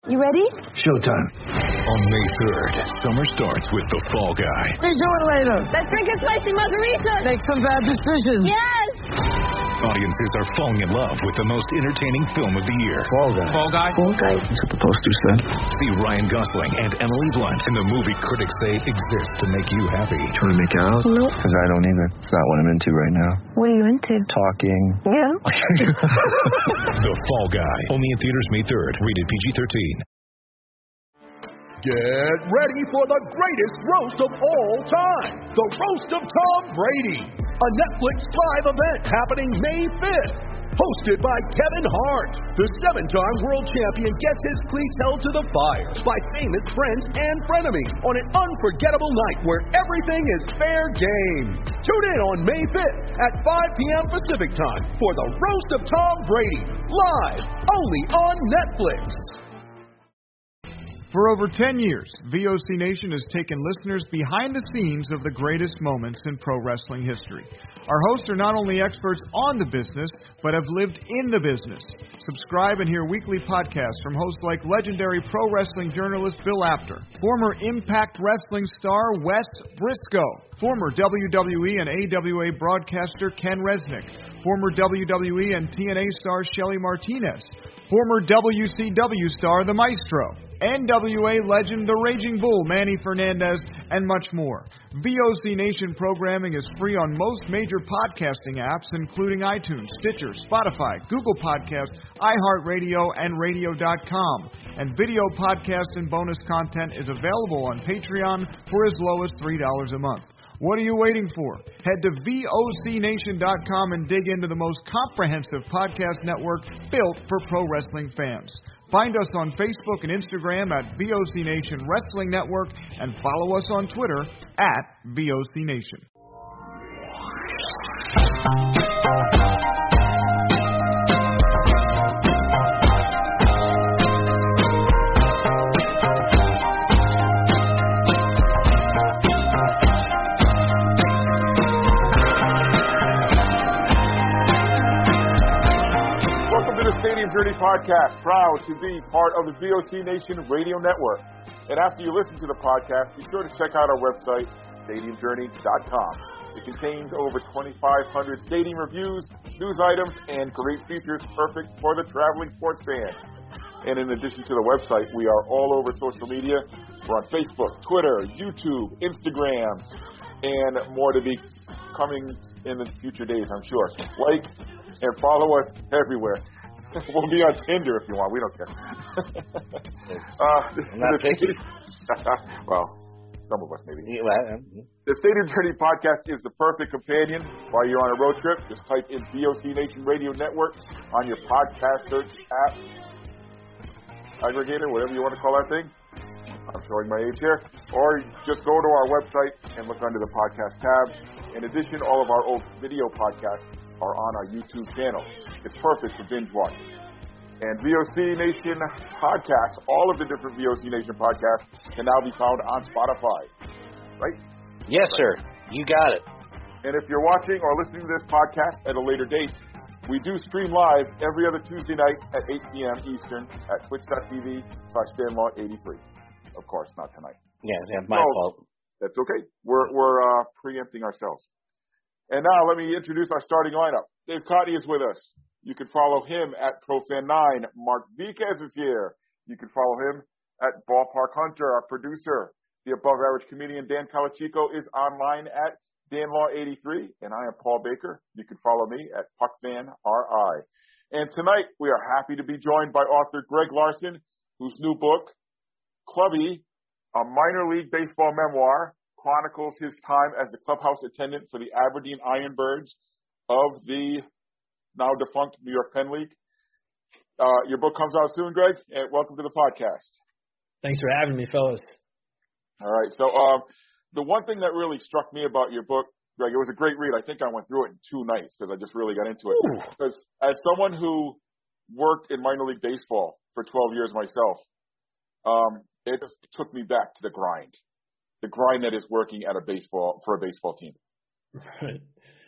You ready? Showtime. On May 3rd, summer starts with The Fall Guy. What are you doing later? Let's drink a spicy margarita. Make some bad decisions. Yes! Audiences are falling in love with the most entertaining film of the year. Fall Guy. Fall Guy? Fall Guy. That's what the poster said. See Ryan Gosling and Emily Blunt in the movie critics say exists to make you happy. Trying to make it out? Nope. Because I don't either. It's not what I'm into right now. What are you into? Talking. Yeah? The Fall Guy. Only in theaters May 3rd. Rated PG-13. Get ready for the greatest roast of all time, the Roast of Tom Brady, a Netflix live event happening May 5th. Hosted by Kevin Hart, the 7-time world champion gets his cleats held to the fire by famous friends and frenemies on an unforgettable night where everything is fair game. Tune in on May 5th at 5 p.m. Pacific time for the Roast of Tom Brady, live only on Netflix. For over 10 years, VOC Nation has taken listeners behind the scenes of the greatest moments in pro wrestling history. Our hosts are not only experts on the business, but have lived in the business. Subscribe and hear weekly podcasts from hosts like legendary pro wrestling journalist Bill Apter, former Impact Wrestling star Wes Briscoe, former WWE and AWA broadcaster Ken Resnick, former WWE and TNA star Shelly Martinez, former WCW star The Maestro, NWA legend The Raging Bull Manny Fernandez, and much more. VOC Nation programming is free on most major podcasting apps, including iTunes, Stitcher, Spotify, Google Podcasts, iHeartRadio, and Radio.com. And video podcasts and bonus content is available on Patreon for as low as $3 a month. What are you waiting for? Head to VOCNation.com and dig into the most comprehensive podcast network built for pro wrestling fans. Find us on Facebook and Instagram at VOC Nation Wrestling Network and follow us on Twitter at VOC Nation. Stadium Journey Podcast, proud to be part of the VOC Nation Radio Network. And after you listen to the podcast, be sure to check out our website, stadiumjourney.com. It contains over 2,500 stadium reviews, news items, and great features perfect for the traveling sports fan. And in addition to the website, we are all over social media. We're on Facebook, Twitter, YouTube, Instagram, and more to be coming in the future days, I'm sure. So like and follow us everywhere. We'll be on Tinder if you want. We don't care. I'm not picky. Well, some of us maybe. The Stadium Journey Podcast is the perfect companion while you're on a road trip. Just type in VOC Nation Radio Network on your podcast search app, aggregator, whatever you want to call that thing. I'm showing my age here. Or just go to our website and look under the podcast tab. In addition, all of our old video podcasts are on our YouTube channel. It's perfect for binge watching. And VOC Nation podcasts, all of the different VOC Nation podcasts can now be found on Spotify. Right? Yes, sir. You got it. And if you're watching or listening to this podcast at a later date, we do stream live every other Tuesday night at 8 p.m. Eastern at twitch.tv/DanLaw83. Of course, not tonight. Yeah, my fault. That's okay. We're preempting ourselves. And now let me introduce our starting lineup. Dave Cotty is with us. You can follow him at ProFan9. Mark Viquez is here. You can follow him at Ballpark Hunter, our producer. The above-average comedian Dan Calachico is online at DanLaw83. And I am Paul Baker. You can follow me at PuckFanRI. And tonight we are happy to be joined by author Greg Larson, whose new book, Clubby, a minor league baseball memoir, chronicles his time as the clubhouse attendant for the Aberdeen Ironbirds of the now defunct New York Penn League. Your book comes out soon, Greg, and welcome to the podcast. Thanks for having me, fellas. All right. So the one thing that really struck me about your book, Greg, it was a great read. I think I went through it in 2 nights because I just really got into it. Because as someone who worked in minor league baseball for 12 years myself, it just took me back to the grind that is working at for a baseball team. Right.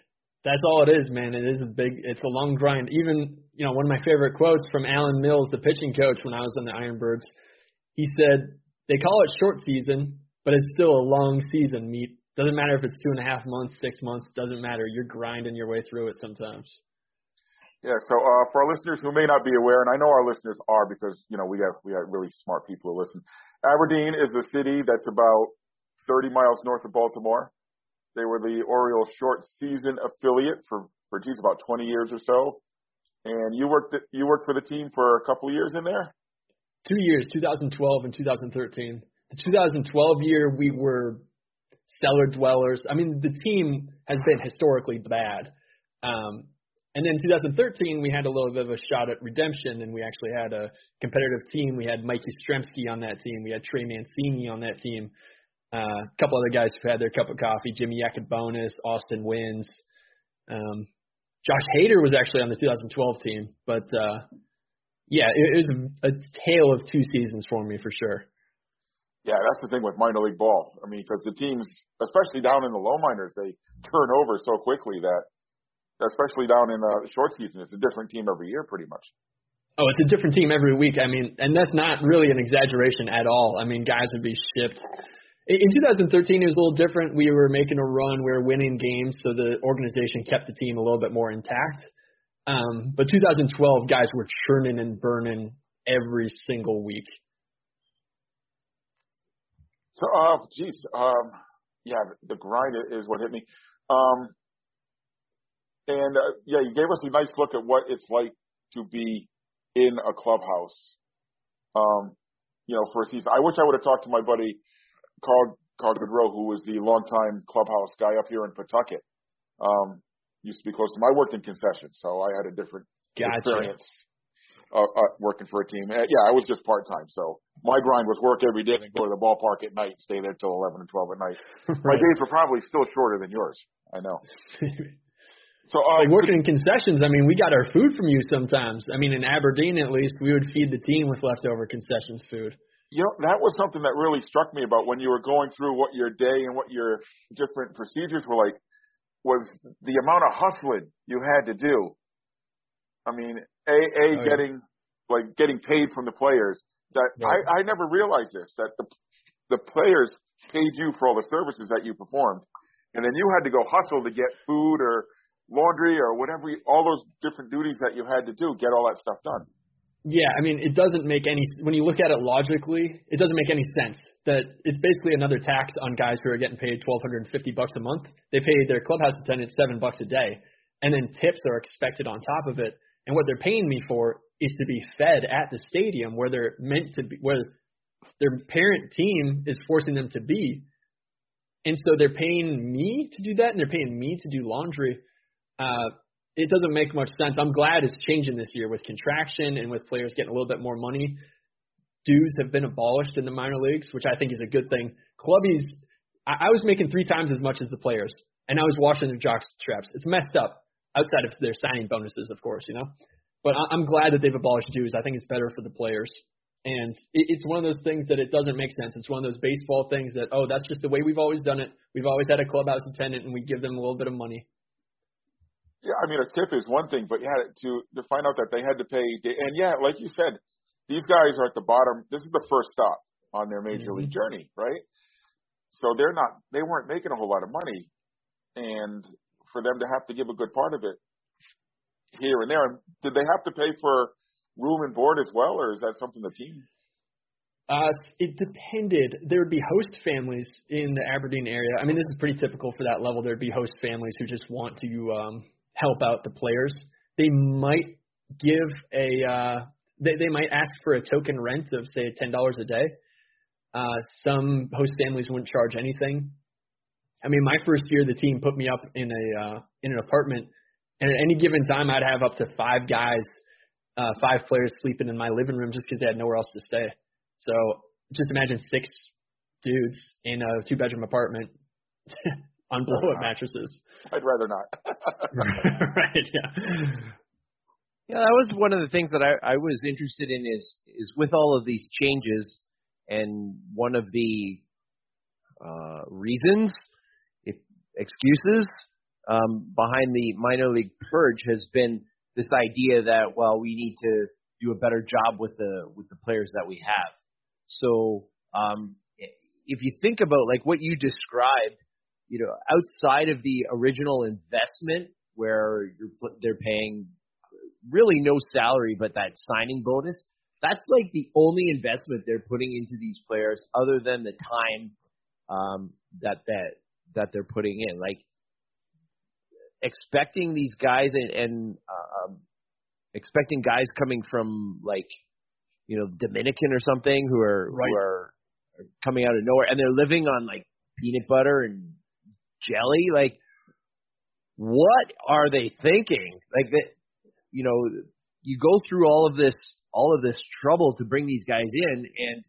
That's all it is, man. It's a long grind. Even, one of my favorite quotes from Alan Mills, the pitching coach when I was on the Ironbirds, he said, they call it short season, but it's still a long season, Meat. Doesn't matter if it's 2.5 months, 6 months, doesn't matter. You're grinding your way through it sometimes. Yeah, so for our listeners who may not be aware, and I know our listeners are because, we got really smart people who listen. Aberdeen is the city that's about 30 miles north of Baltimore. They were the Orioles short season affiliate for about 20 years or so. And you worked for the team for a couple of years in there? 2 years, 2012 and 2013. The 2012 year, we were cellar dwellers. I mean, the team has been historically bad. And then 2013, we had a little bit of a shot at redemption, and we actually had a competitive team. We had Mike Yastrzemski on that team. We had Trey Mancini on that team. A couple other guys who had their cup of coffee, Jimmy Yacobonis, Austin Wins. Josh Hader was actually on the 2012 team. But, it was a tale of 2 seasons for me for sure. Yeah, that's the thing with minor league ball. I mean, because the teams, especially down in the low minors, they turn over so quickly that, especially down in the short season, it's a different team every year pretty much. Oh, it's a different team every week. I mean, and that's not really an exaggeration at all. I mean, guys would be shipped. In 2013, it was a little different. We were making a run. We were winning games, so the organization kept the team a little bit more intact. But 2012, guys were churning and burning every single week. So, the grind is what hit me. You gave us a nice look at what it's like to be in a clubhouse, for a season. I wish I would have talked to my buddy Carl Goodrow, who was the longtime clubhouse guy up here in Pawtucket. Used to be close to him. I worked in concessions, so I had a different experience working for a team. I was just part-time, so my grind was work every day and go to the ballpark at night, stay there till 11 or 12 at night. Right. My days were probably still shorter than yours. I know. So working in concessions, I mean, we got our food from you sometimes. I mean, in Aberdeen, at least, we would feed the team with leftover concessions food. That was something that really struck me about when you were going through what your day and what your different procedures were like, was the amount of hustling you had to do. I mean, getting paid from the players. That I never realized this, that the players paid you for all the services that you performed, and then you had to go hustle to get food or laundry or whatever, all those different duties that you had to do, get all that stuff done. Yeah, I mean, it doesn't make when you look at it logically, it doesn't make any sense that it's basically another tax on guys who are getting paid $1,250 a month. They pay their clubhouse attendants $7 a day, and then tips are expected on top of it. And what they're paying me for is to be fed at the stadium where they're meant to be, where their parent team is forcing them to be. And so they're paying me to do that, and they're paying me to do laundry. It doesn't make much sense. I'm glad it's changing this year with contraction and with players getting a little bit more money. Dues have been abolished in the minor leagues, which I think is a good thing. Clubbies, I was making 3 times as much as the players, and I was washing their jock straps. It's messed up, outside of their signing bonuses, of course, But I'm glad that they've abolished dues. I think it's better for the players. And it's one of those things that it doesn't make sense. It's one of those baseball things that, that's just the way we've always done it. We've always had a clubhouse attendant, and we give them a little bit of money. Yeah, I mean, a tip is one thing, but to find out that they had to pay, and like you said, these guys are at the bottom. This is the first stop on their major league journey, right? So they weren't making a whole lot of money, and for them to have to give a good part of it here and there, did they have to pay for room and board as well, or is that something the team? It depended. There would be host families in the Aberdeen area. I mean, this is pretty typical for that level. There'd be host families who just want to help out the players. They might give they might ask for a token rent of, say, $10 a day. Some host families wouldn't charge anything. I mean, my first year, the team put me up in an apartment, and at any given time, I'd have up to 5 guys, 5 players sleeping in my living room just because they had nowhere else to stay. So just imagine 6 dudes in a 2-bedroom apartment on blow-up mattresses. I'd rather not. Right, yeah. Yeah, that was one of the things that I was interested in is with all of these changes, and one of the reasons, excuses behind the minor league purge has been this idea that, well, we need to do a better job with the players that we have. So if you think about like what you described, outside of the original investment where they're paying really no salary but that signing bonus, that's like the only investment they're putting into these players other than the time that they're putting in. Like expecting these guys and expecting guys coming from like Dominican or something who are coming out of nowhere and they're living on like peanut butter and jelly. Like, what are they thinking? Like that, you go through all of this trouble to bring these guys in, and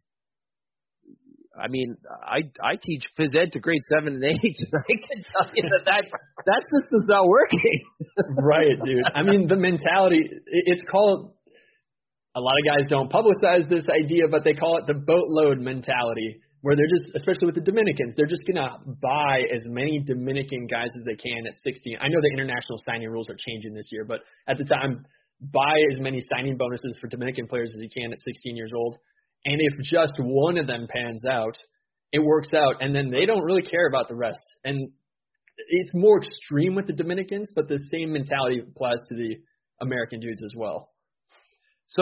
I mean, I teach phys ed to grade 7 and 8, and I can tell you that system's not working. Right, dude. I mean, the mentality, it's called, a lot of guys don't publicize this idea, but they call it the boatload mentality, where they're just, especially with the Dominicans, they're just going to buy as many Dominican guys as they can at 16. I know the international signing rules are changing this year, but at the time, buy as many signing bonuses for Dominican players as you can at 16 years old. And if just one of them pans out, it works out, and then they don't really care about the rest. And it's more extreme with the Dominicans, but the same mentality applies to the American dudes as well. So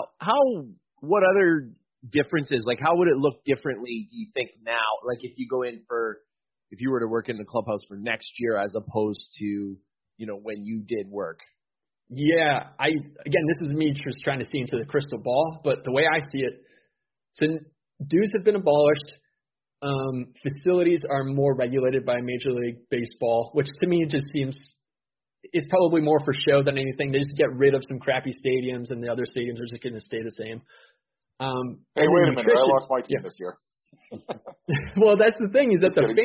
what other differences, like how would it look differently, do you think now, like if you were to work in the clubhouse for next year as opposed to, when you did work? Yeah, again, this is me just trying to see into the crystal ball, but the way I see it, so dues have been abolished. Facilities are more regulated by Major League Baseball, which to me just seems it's probably more for show than anything. They just get rid of some crappy stadiums, and the other stadiums are just going to stay the same. Hey, wait a minute! I lost my team this year. Well, that's the thing is that the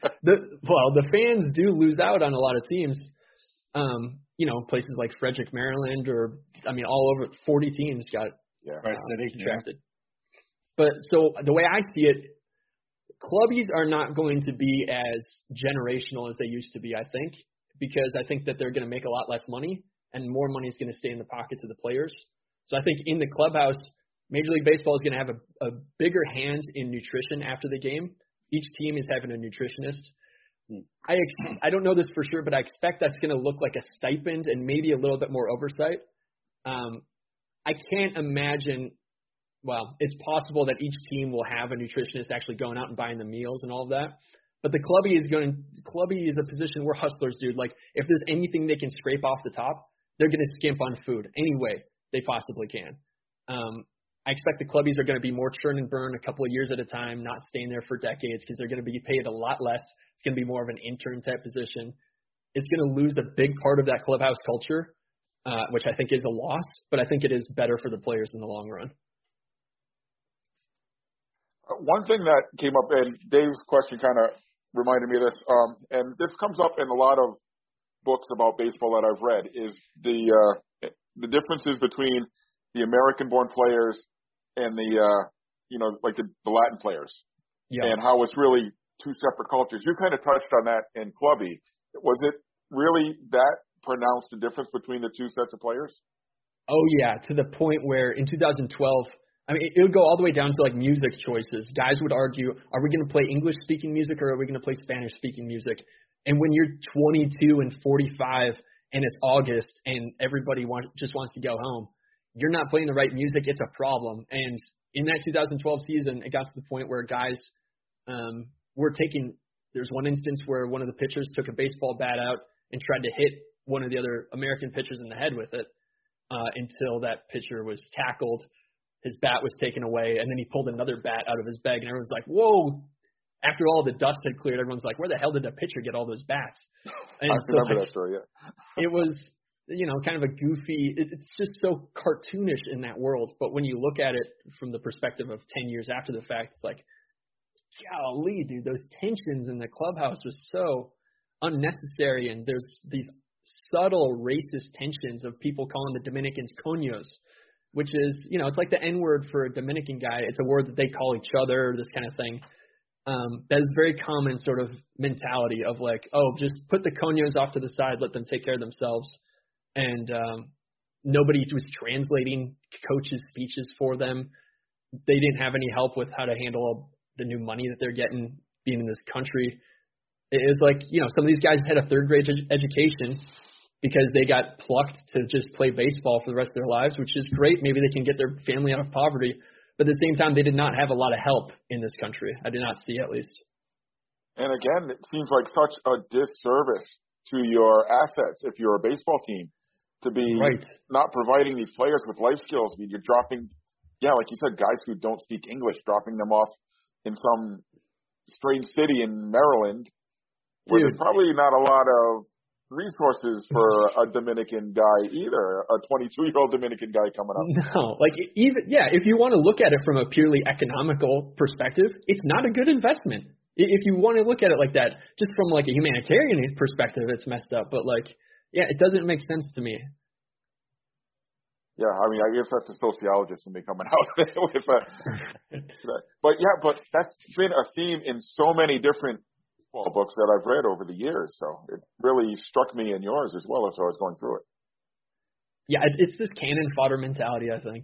fans do lose out on a lot of teams. Places like Frederick, Maryland, or all over 40 teams got contracted. But so the way I see it, clubbies are not going to be as generational as they used to be, I think, because I think that they're going to make a lot less money and more money is going to stay in the pockets of the players. So I think in the clubhouse, Major League Baseball is going to have a bigger hand in nutrition after the game. Each team is having a nutritionist. I don't know this for sure, but I expect that's going to look like a stipend and maybe a little bit more oversight. I can't imagine. Well, it's possible that each team will have a nutritionist actually going out and buying the meals and all of that. But the clubby is a position where hustlers, dude. Like, if there's anything they can scrape off the top, they're going to skimp on food any way they possibly can. I expect the clubbies are going to be more churn and burn a couple of years at a time, not staying there for decades because they're going to be paid a lot less. It's going to be more of an intern type position. It's going to lose a big part of that clubhouse culture, which I think is a loss, but I think it is better for the players in the long run. One thing that came up, and Dave's question kind of reminded me of this, and this comes up in a lot of books about baseball that I've read, is the differences between the American-born players and the Latin players, and how it's really two separate cultures. You kind of touched on that in Clubby. Was it really that pronounced a difference between the two sets of players? Oh, yeah, to the point where in 2012 – it would go all the way down to like music choices. Guys would argue, are we going to play English-speaking music or are we going to play Spanish-speaking music? And when you're 22 and 45 and it's August and everybody just wants to go home, you're not playing the right music. It's a problem. And in that 2012 season, it got to the point where guys were taking – there's one instance where one of the pitchers took a baseball bat out and tried to hit one of the other American pitchers in the head with it until that pitcher was tackled. His bat was taken away, and then he pulled another bat out of his bag, and everyone's like, whoa. After all the dust had cleared, everyone's like, where the hell did the pitcher get all those bats? And I remember that story, yeah. It was, kind of a goofy – it's just so cartoonish in that world. But when you look at it from the perspective of 10 years after the fact, it's like, golly, dude, those tensions in the clubhouse was so unnecessary, and there's these subtle racist tensions of people calling the Dominicans coños, which is, it's like the N-word for a Dominican guy. It's a word that they call each other, this kind of thing. That is very common sort of mentality of like, oh, just put the Cognos off to the side, let them take care of themselves. And nobody was translating coaches' speeches for them. They didn't have any help with how to handle the new money that they're getting being in this country. It is like, some of these guys had a third-grade education because they got plucked to just play baseball for the rest of their lives, which is great. Maybe they can get their family out of poverty. But at the same time, they did not have a lot of help in this country. I did not see, at least. And again, it seems like such a disservice to your assets if you're a baseball team to be not providing these players with life skills. I mean, you're dropping, like you said, guys who don't speak English, dropping them off in some strange city in Maryland where there's probably not a lot of resources for a Dominican guy either, a 22-year-old Dominican guy coming up. No, if you want to look at it from a purely economical perspective, it's not a good investment. If you want to look at it like that, just from like a humanitarian perspective, it's messed up. But it doesn't make sense to me. Yeah, I mean, I guess that's a sociologist when they coming out with but that's been a theme in so many different books that I've read over the years, so it really struck me in yours as well as I was going through it. Yeah, it's this cannon fodder mentality, I think.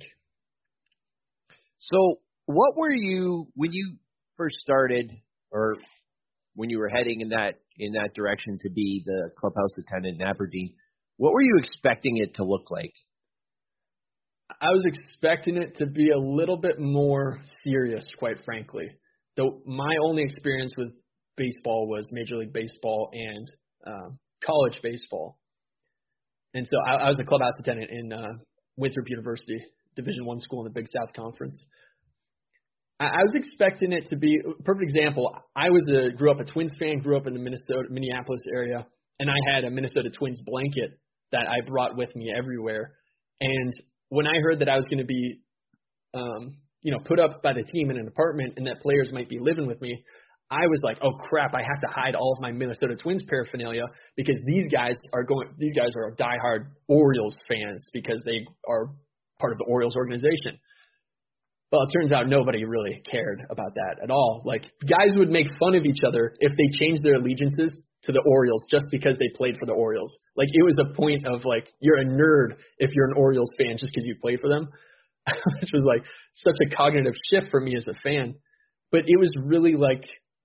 So what were you, when you first started, or when you were heading in that direction to be the clubhouse attendant in Aberdeen, what were you expecting it to look like? I was expecting it to be a little bit more serious, quite frankly. Though my only experience with baseball was Major League Baseball and college baseball. And so I was a clubhouse attendant in Winthrop University, Division I school in the Big South Conference. I was expecting it to be – perfect example, I grew up a Twins fan, grew up in the Minneapolis area, and I had a Minnesota Twins blanket that I brought with me everywhere. And when I heard that I was going to be put up by the team in an apartment and that players might be living with me, I was like, oh crap, I have to hide all of my Minnesota Twins paraphernalia because these guys are diehard Orioles fans because they are part of the Orioles organization. Well, it turns out nobody really cared about that at all. Like, guys would make fun of each other if they changed their allegiances to the Orioles just because they played for the Orioles. Like, it was a point of like, you're a nerd if you're an Orioles fan just because you play for them, which was like such a cognitive shift for me as a fan. But it was really like,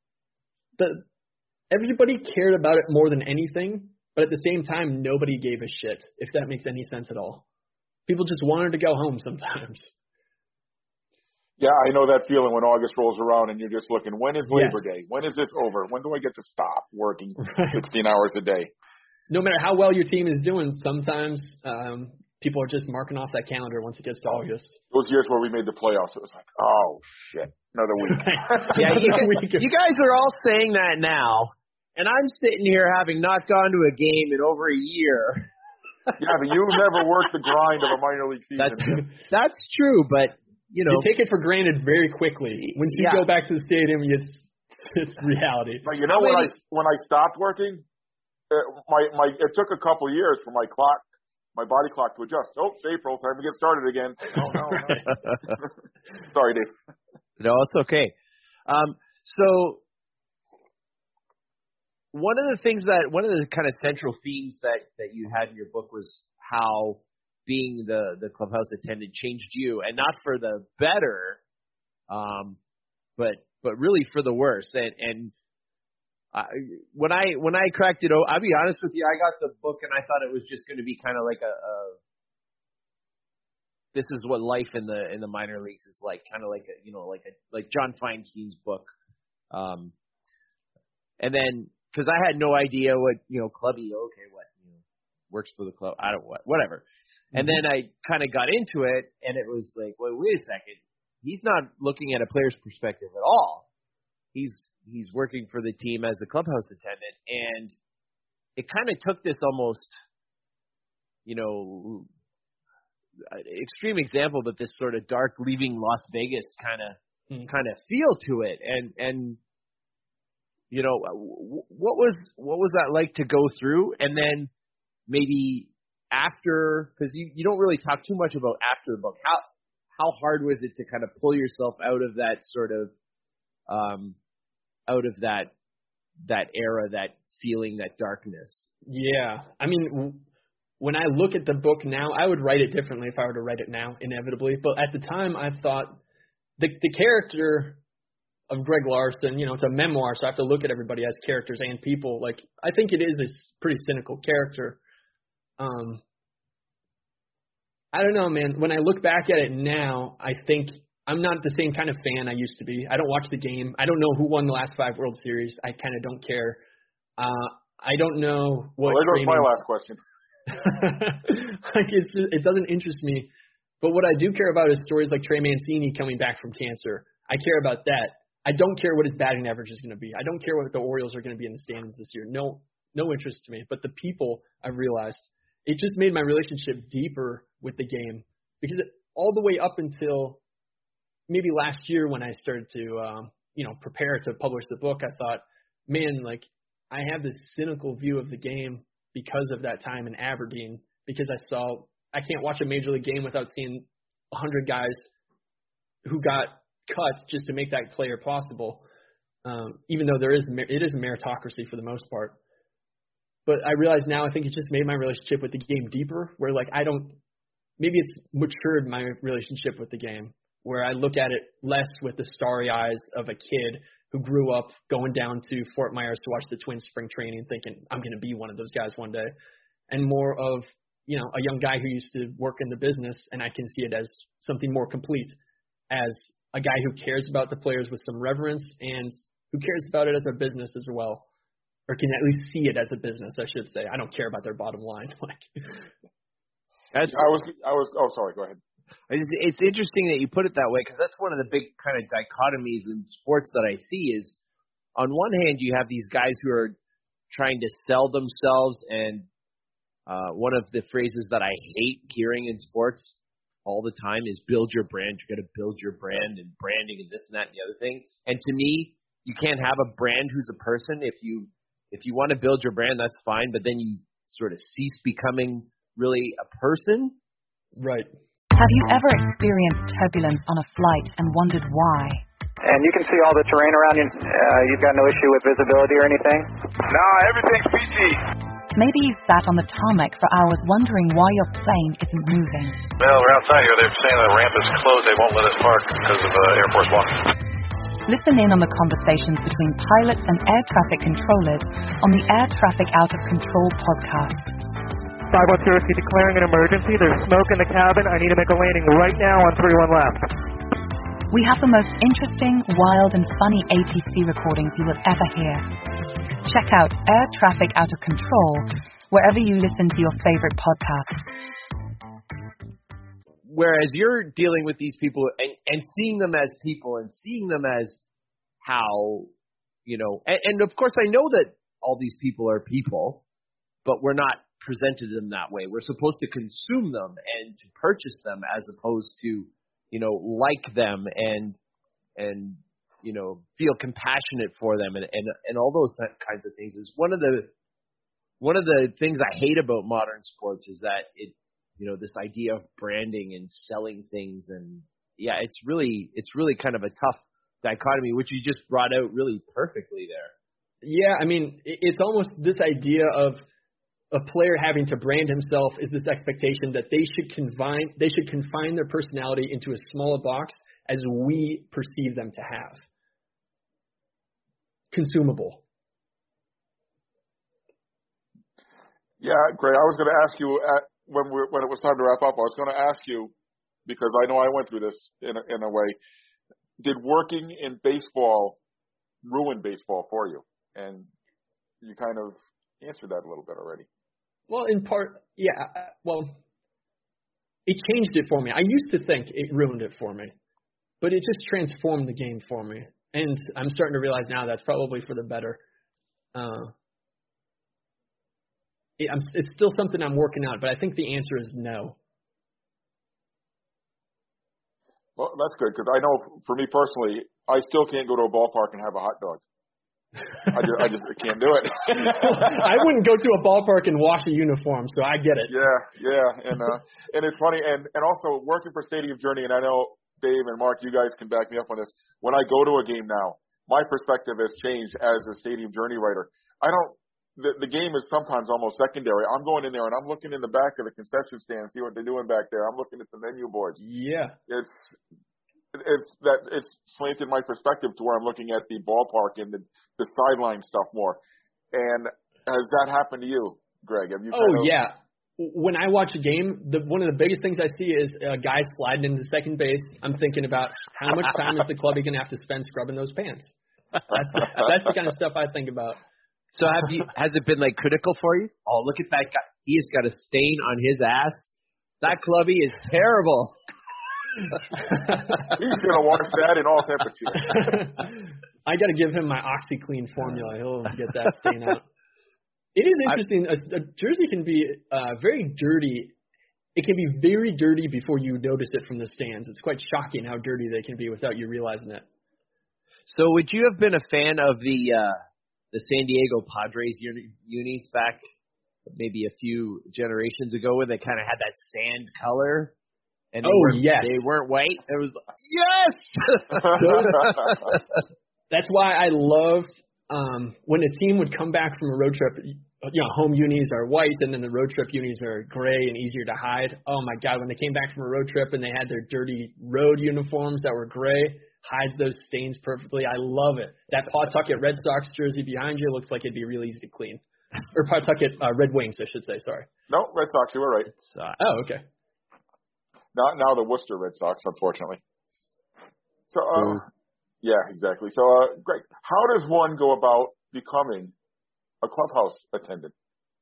everybody cared about it more than anything, but at the same time, nobody gave a shit, if that makes any sense at all. People just wanted to go home sometimes. Yeah, I know that feeling when August rolls around and you're just looking, when is Labor Day? When is this over? When do I get to stop working 16 hours a day? No matter how well your team is doing, sometimes people are just marking off that calendar once it gets to August. Those years where we made the playoffs, it was like, oh, shit. Another week. Yeah, you guys are all saying that now, and I'm sitting here having not gone to a game in over a year. Yeah, but you've never worked the grind of a minor league season. That's true, but, you take it for granted very quickly. Once you go back to the stadium, it's reality. But when I stopped working, it took a couple of years for my body clock to adjust. Oh, it's April, time to get started again. Oh, no. Sorry, Dave. No, it's okay. So one of the kind of central themes that you had in your book was how being the clubhouse attendant changed you, and not for the better, but really for the worse. And when I cracked it, I'll be honest with you, I got the book and I thought it was just going to be kind of like this is what life in the minor leagues is like, kind of like John Feinstein's book. And then, cause I had no idea what, clubby, what, works for the club. Whatever. And then I kind of got into it and it was like, well, wait a second. He's not looking at a player's perspective at all. He's working for the team as a clubhouse attendant. And it kind of took this almost, extreme example, but this sort of dark leaving Las Vegas kind of feel to it. And what was that like to go through? And then maybe after, because you don't really talk too much about after the book, how hard was it to kind of pull yourself out of that sort of out of that era, that feeling, that darkness. Yeah. I mean, when I look at the book now, I would write it differently if I were to write it now, inevitably. But at the time, I thought the character of Greg Larson, it's a memoir, so I have to look at everybody as characters and people. Like, I think it is a pretty cynical character. I don't know, man. When I look back at it now, I think I'm not the same kind of fan I used to be. I don't watch the game. I don't know who won the last 5 World Series. I kind of don't care. I don't know what. Well, there goes my last question. Like, it doesn't interest me. But what I do care about is stories like Trey Mancini coming back from cancer. I care about that. I don't care what his batting average is going to be. I don't care what the Orioles are going to be in the standings this year. No interest to me. But the people, I realized, it just made my relationship deeper with the game. Because all the way up until maybe last year when I started to, prepare to publish the book, I thought, man, like, I have this cynical view of the game because of that time in Aberdeen, because I can't watch a major league game without seeing 100 guys who got cuts just to make that player possible, even though it is a meritocracy for the most part. But I realize now, I think it just made my relationship with the game deeper, where like maybe it's matured my relationship with the game, where I look at it less with the starry eyes of a kid who grew up going down to Fort Myers to watch the Twins spring training thinking, I'm going to be one of those guys one day, and more of, a young guy who used to work in the business, and I can see it as something more complete, as a guy who cares about the players with some reverence and who cares about it as a business as well, or can at least see it as a business, I should say. I don't care about their bottom line. Sorry, go ahead. It's interesting that you put it that way, because that's one of the big kind of dichotomies in sports that I see is, on one hand, you have these guys who are trying to sell themselves, and one of the phrases that I hate hearing in sports all the time is build your brand. You got to build your brand, and branding and this and that and the other thing. And to me, you can't have a brand who's a person. If you want to build your brand, that's fine, but then you sort of cease becoming really a person. Right. Have you ever experienced turbulence on a flight and wondered why? And you can see all the terrain around you. You've got no issue with visibility or anything? No, everything's PG. Maybe you sat on the tarmac for hours wondering why your plane isn't moving. Well, we're outside here. They're saying the ramp is closed. They won't let us park because of Air Force One. Listen in on the conversations between pilots and air traffic controllers on the Air Traffic Out of Control podcast. 510, declaring an emergency. There's smoke in the cabin. I need to make a landing right now on 31 left. We have the most interesting, wild, and funny ATC recordings you will ever hear. Check out Air Traffic Out of Control wherever you listen to your favorite podcasts. Whereas you're dealing with these people and seeing them as people and seeing them as how, and of course I know that all these people are people, but we're not presented them that way. We're supposed to consume them and to purchase them as opposed to, like them and feel compassionate for them and all those kinds of things. Is one of the things I hate about modern sports is that this idea of branding and selling things, and it's really kind of a tough dichotomy, which you just brought out really perfectly there. Yeah, I mean, it's almost this idea of a player having to brand himself is this expectation that they should confine their personality into as small a box as we perceive them to have. Consumable. Yeah, Gray, I was going to ask you when it was time to wrap up, I was going to ask you, because I know I went through this in a way, did working in baseball ruin baseball for you? And you kind of answered that a little bit already. Well, in part, yeah. Well, it changed it for me. I used to think it ruined it for me, but it just transformed the game for me. And I'm starting to realize now that's probably for the better. It's still something I'm working out, but I think the answer is no. Well, that's good, because I know for me personally, I still can't go to a ballpark and have a hot dog. I just can't do it. I wouldn't go to a ballpark and wash a uniform, so I get it. Yeah, and it's funny, and also working for Stadium Journey, and I know Dave and Mark, you guys can back me up on this. When I go to a game now, my perspective has changed as a Stadium Journey writer. The game is sometimes almost secondary. I'm going in there and I'm looking in the back of the concession stand, see what they're doing back there. I'm looking at the menu boards. Yeah. It's slanted my perspective to where I'm looking at the ballpark and the sideline stuff more. And has that happened to you, Greg? Have you? Yeah. When I watch a game, one of the biggest things I see is a guy sliding into second base. I'm thinking about how much time is the club going to have to spend scrubbing those pants. That's the kind of stuff I think about. So has it been like critical for you? Oh, look at that guy. He has got a stain on his ass. That clubby is terrible. He's going to wash that in all temperatures. I got to give him my OxyClean formula. He'll get that stain out. It is interesting. A jersey can be very dirty. It can be very dirty before you notice it from the stands. It's quite shocking how dirty they can be without you realizing it. So would you have been a fan of the San Diego Padres unis back maybe a few generations ago where they kind of had that sand color? And they weren't white. It was yes. That's why I loved when a team would come back from a road trip. Home unis are white, and then the road trip unis are gray and easier to hide. Oh my God, when they came back from a road trip and they had their dirty road uniforms that were gray, hides those stains perfectly. I love it. That Pawtucket Red Sox jersey behind you looks like it'd be really easy to clean. Or Pawtucket Red Wings, I should say. Sorry. No, Red Sox. You were right. Oh, okay. Not now the Worcester Red Sox, unfortunately. So, yeah, exactly. So, Greg, how does one go about becoming a clubhouse attendant?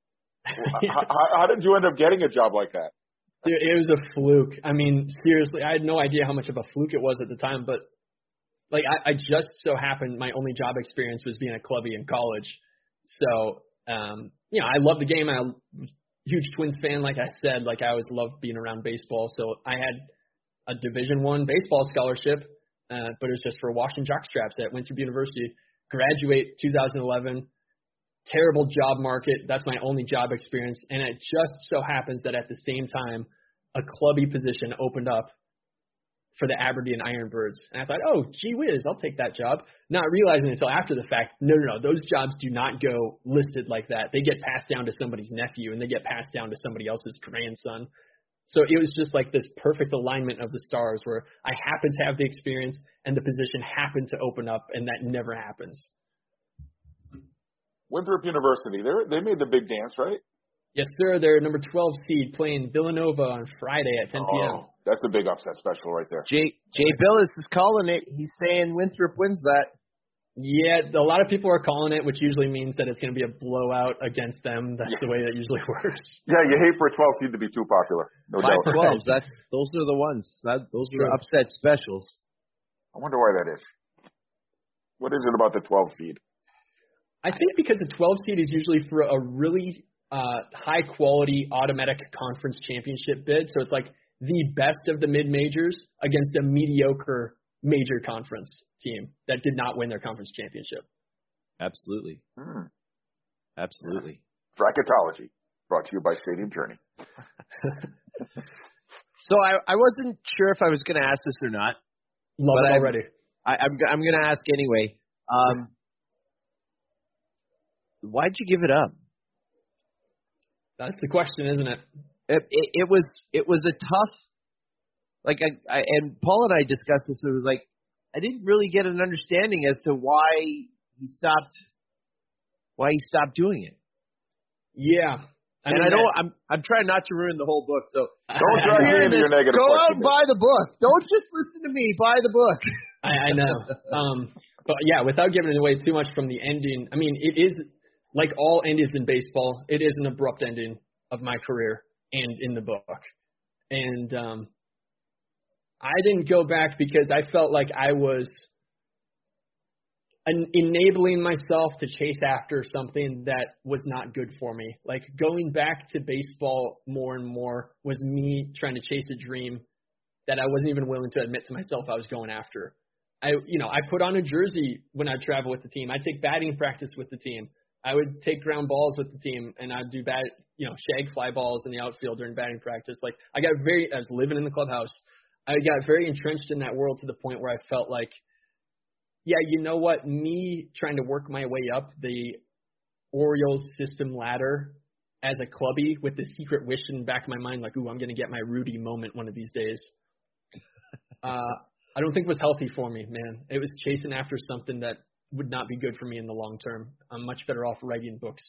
How did you end up getting a job like that? Dude, it was a fluke. I mean, seriously, I had no idea how much of a fluke it was at the time, but like I just so happened my only job experience was being a clubby in college. So, I love the game. I'm a huge Twins fan, like I said. Like I always loved being around baseball. So I had a Division I baseball scholarship, but it was just for washing jockstraps at Winthrop University. Graduate 2011. Terrible job market. That's my only job experience. And it just so happens that at the same time, a clubby position opened up for the Aberdeen Ironbirds. And I thought, oh, gee whiz, I'll take that job. Not realizing until after the fact, no, those jobs do not go listed like that. They get passed down to somebody's nephew, and they get passed down to somebody else's grandson. So it was just like this perfect alignment of the stars where I happened to have the experience and the position happened to open up, and that never happens. Winthrop University, they made the big dance, right? Yes, sir. They're number 12 seed playing Villanova on Friday at 10 p.m. Oh, that's a big upset special right there. Jay Billis is calling it. He's saying Winthrop wins that. Yeah, a lot of people are calling it, which usually means that it's going to be a blowout against them. That's the way that usually works. Yeah, you hate for a 12 seed to be too popular. No doubt. 12s, those are the ones. Those are upset specials. I wonder why that is. What is it about the 12 seed? I think because the 12 seed is usually for a really high-quality automatic conference championship bid. So it's like the best of the mid-majors against a mediocre major conference team that did not win their conference championship. Absolutely. Absolutely. Bracketology, brought to you by Stadium Journey. So I wasn't sure if I was going to ask this or not. Love it already. I'm going to ask anyway. Why'd you give it up? That's the question, isn't it? It was a tough, like and Paul and I discussed this. It was like I didn't really get an understanding as to why he stopped doing it. Yeah. I'm trying not to ruin the whole book, so don't drag me into your negative. Go out and buy the book. Don't just listen to me. Buy the book. I know. But yeah, without giving away too much from the ending, I mean, it is like all endings in baseball. It is an abrupt ending of my career and in the book. And I didn't go back because I felt like I was enabling myself to chase after something that was not good for me. Like going back to baseball more and more was me trying to chase a dream that I wasn't even willing to admit to myself I was going after. I put on a jersey when I travel with the team. I take batting practice with the team. I would take ground balls with the team, and I'd do shag fly balls in the outfield during batting practice. Like I was living in the clubhouse. I got very entrenched in that world to the point where I felt like yeah, you know what? Me trying to work my way up the Orioles system ladder as a clubby with the secret wish in the back of my mind, like, ooh, I'm going to get my Rudy moment one of these days. I don't think it was healthy for me, man. It was chasing after something that would not be good for me in the long term. I'm much better off writing books.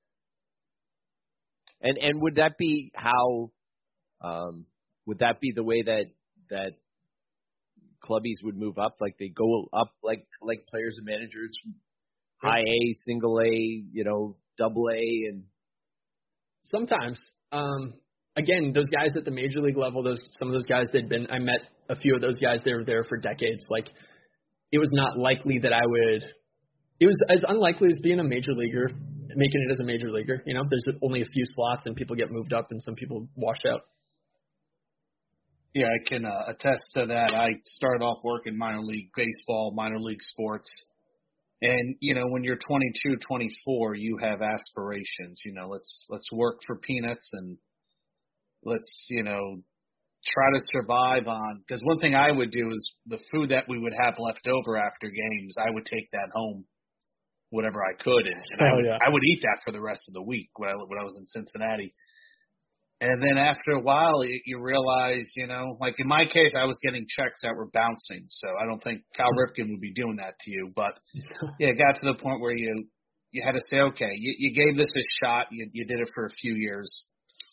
And would that be how? Would that be the way that clubbies would move up? Like they go up like players and managers from high A, single A, double A, and sometimes. Again, those guys at the major league level, some of those guys I met a few of those guys. They were there for decades. Like, it was not likely that I would. It was as unlikely as being a major leaguer, making it as a major leaguer. There's only a few slots, and people get moved up, and some people wash out. Yeah, I can attest to that. I started off working minor league baseball, minor league sports. And, when you're 22, 24, you have aspirations. Let's work for peanuts and let's, try to survive on. Because one thing I would do is the food that we would have left over after games, I would take that home, whatever I could. And I would eat that for the rest of the week when I was in Cincinnati. And then after a while, you realize, like in my case, I was getting checks that were bouncing. So I don't think Cal Ripken would be doing that to you. But it got to the point where you had to say, okay, you gave this a shot. You did it for a few years.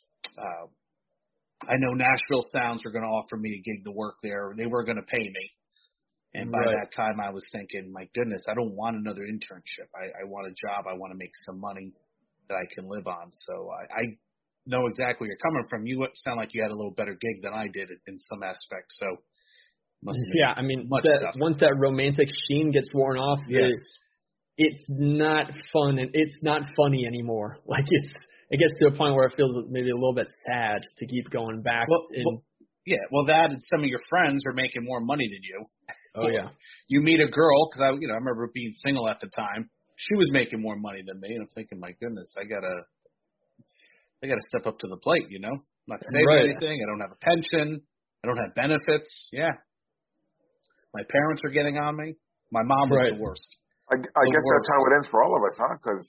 I know Nashville Sounds were going to offer me a gig to work there. They were going to pay me. And by that time, I was thinking, my goodness, I don't want another internship. I want a job. I want to make some money that I can live on. So I know exactly where you're coming from. You sound like you had a little better gig than I did in some aspects. So, once that romantic sheen gets worn off, it's not fun and it's not funny anymore. Like it gets to a point where it feels maybe a little bit sad to keep going back. That and some of your friends are making more money than you. Oh yeah. You meet a girl, because I remember being single at the time. She was making more money than me, and I'm thinking, my goodness, I gotta step up to the plate, I'm not saving anything. I don't have a pension. I don't have benefits. Yeah. My parents are getting on me. My mom was the worst. I guess that's how it ends for all of us, huh? Because,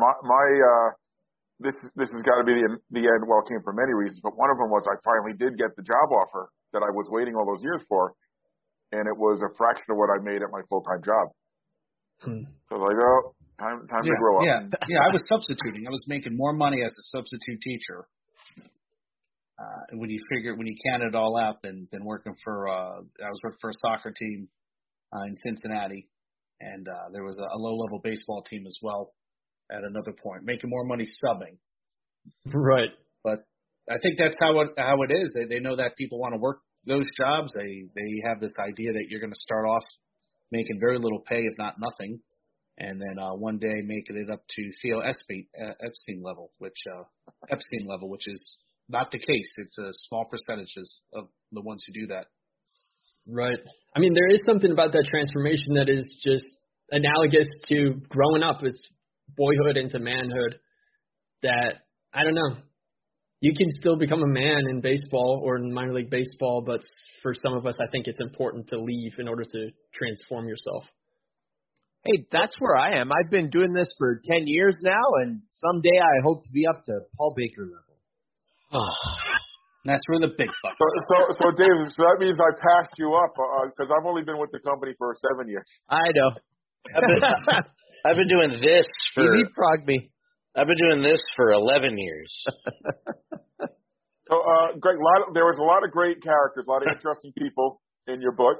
this has got to be the end. Well, it came for many reasons, but one of them was I finally did get the job offer that I was waiting all those years for, and it was a fraction of what I made at my full-time job. So I was like, time to grow up. I was substituting. I was making more money as a substitute teacher. When you count it all out, than working for I was working for a soccer team in Cincinnati, and there was a low-level baseball team as well at another point, making more money subbing. Right. But I think that's how it is. They know that people want to work those jobs. They have this idea that you're going to start off making very little pay, if not nothing, and then one day making it up to Theo Epstein level, which is not the case. It's a small percentages of the ones who do that. Right. I mean, there is something about that transformation that is just analogous to growing up. It's boyhood into manhood that, I don't know, you can still become a man in baseball or in minor league baseball, but for some of us, I think it's important to leave in order to transform yourself. Hey, that's where I am. I've been doing this for 10 years now, and someday I hope to be up to Paul Baker level. That's where the big bucks. So Dave, so that means I passed you up because I've only been with the company for 7 years. I know. I've been doing this for. You leapfrogged me. I've been doing this for 11 years. So, Greg, there was a lot of great characters, a lot of interesting people in your book.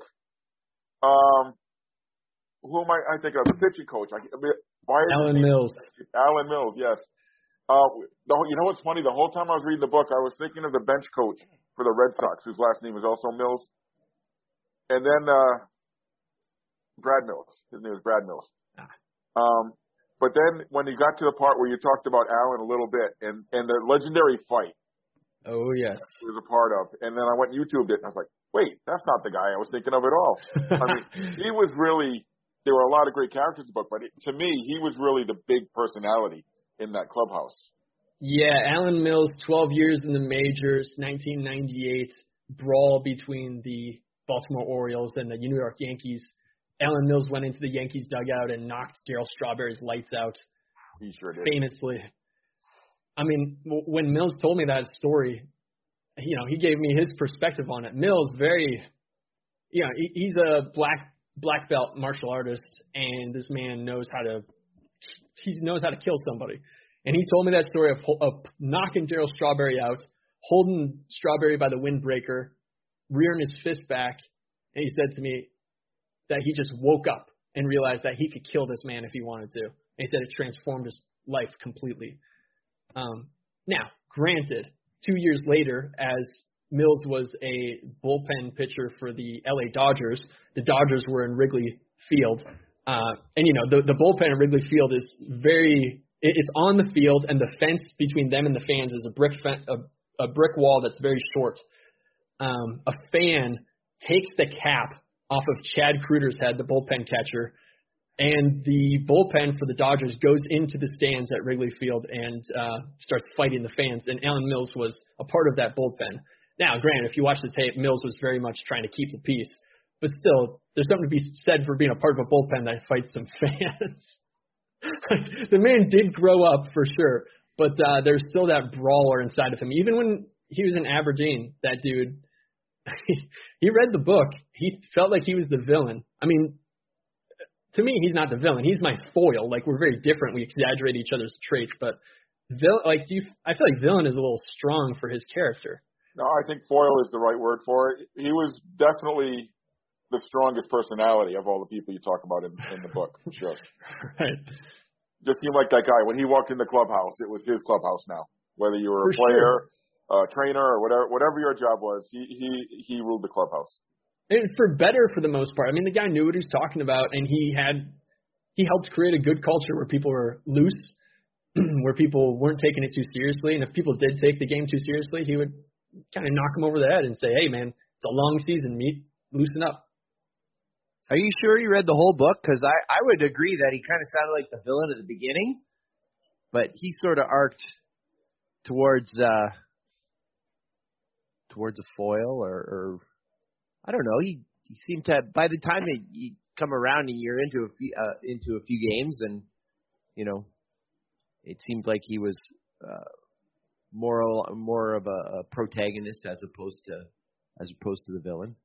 Who am I thinking of? The pitching coach. Alan Mills. Alan Mills, yes. You know what's funny? The whole time I was reading the book, I was thinking of the bench coach for the Red Sox, whose last name is also Mills. And then Brad Mills. His name was Brad Mills. But then when you got to the part where you talked about Alan a little bit and the legendary fight. Oh, yes. He was a part of. And then I went and YouTubed it, and I was like, wait, that's not the guy I was thinking of at all. I mean, he was really – there were a lot of great characters in the book, but to me, he was really the big personality in that clubhouse. Yeah, Alan Mills, 12 years in the majors, 1998 brawl between the Baltimore Orioles and the New York Yankees. Alan Mills went into the Yankees dugout and knocked Darryl Strawberry's lights out. He sure did. Famously. I mean, when Mills told me that story, he gave me his perspective on it. Mills, he's a black belt martial artist, and this man knows how to kill somebody. And he told me that story of knocking Darryl Strawberry out, holding Strawberry by the windbreaker, rearing his fist back, and he said to me that he just woke up and realized that he could kill this man if he wanted to. And he said it transformed his life completely. Now, granted, 2 years later, as Mills was a bullpen pitcher for the LA Dodgers, the Dodgers were in Wrigley Field. And the bullpen at Wrigley Field is it's on the field, and the fence between them and the fans is a brick wall that's very short. A fan takes the cap off of Chad Kruger's head, the bullpen catcher, and the bullpen for the Dodgers goes into the stands at Wrigley Field and starts fighting the fans. And Alan Mills was a part of that bullpen. Now, granted, if you watch the tape, Mills was very much trying to keep the peace. But still, there's something to be said for being a part of a bullpen that fights some fans. The man did grow up, for sure. But there's still that brawler inside of him. Even when he was in Aberdeen, that dude, he read the book. He felt like he was the villain. I mean, to me, he's not the villain. He's my foil. Like, we're very different. We exaggerate each other's traits. But I feel like villain is a little strong for his character. No, I think foil is the right word for it. He was definitely the strongest personality of all the people you talk about in the book, for sure. Right. Just seemed like that guy. When he walked in the clubhouse, it was his clubhouse now. Whether you were a player, trainer, or whatever your job was, he ruled the clubhouse. And for better, for the most part. I mean, the guy knew what he was talking about, and he helped create a good culture where people were loose, where people weren't taking it too seriously. And if people did take the game too seriously, he would kind of knock them over the head and say, "Hey, man, it's a long season, loosen up." Are you sure you read the whole book? Because I would agree that he kind of sounded like the villain at the beginning, but he sort of arced towards a foil, or I don't know. He seemed to, by the time that you come around and you're into a few games, and it seemed like he was more of a protagonist as opposed to the villain.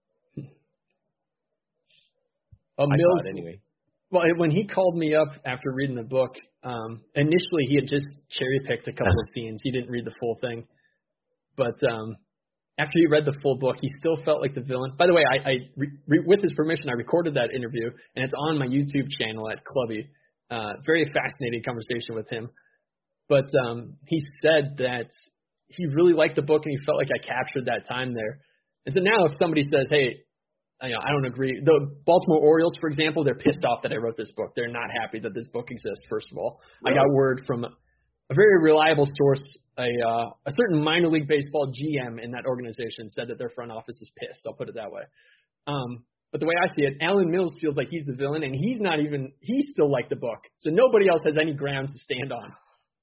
Mills, anyway. Well, when he called me up after reading the book, initially he had just cherry-picked a couple of scenes. He didn't read the full thing. But after he read the full book, he still felt like the villain. By the way, with his permission, I recorded that interview, and it's on my YouTube channel at Clubby. Very fascinating conversation with him. But he said that he really liked the book, and he felt like I captured that time there. And so now if somebody says, hey, I don't agree. The Baltimore Orioles, for example, they're pissed off that I wrote this book. They're not happy that this book exists, first of all. Really? I got word from a very reliable source, a certain minor league baseball GM in that organization said that their front office is pissed. I'll put it that way. But the way I see it, Alan Mills feels like he's the villain, and he still liked the book. So nobody else has any grounds to stand on.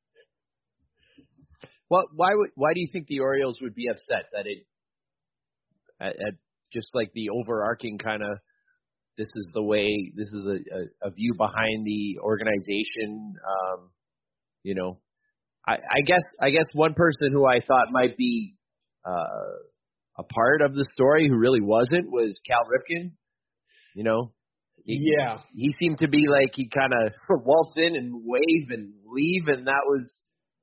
Well, why do you think the Orioles would be upset that at just like the overarching kind of, this is a view behind the organization. I guess one person who I thought might be a part of the story who really wasn't was Cal Ripken. He seemed to be like he kind of waltz in and wave and leave, and that was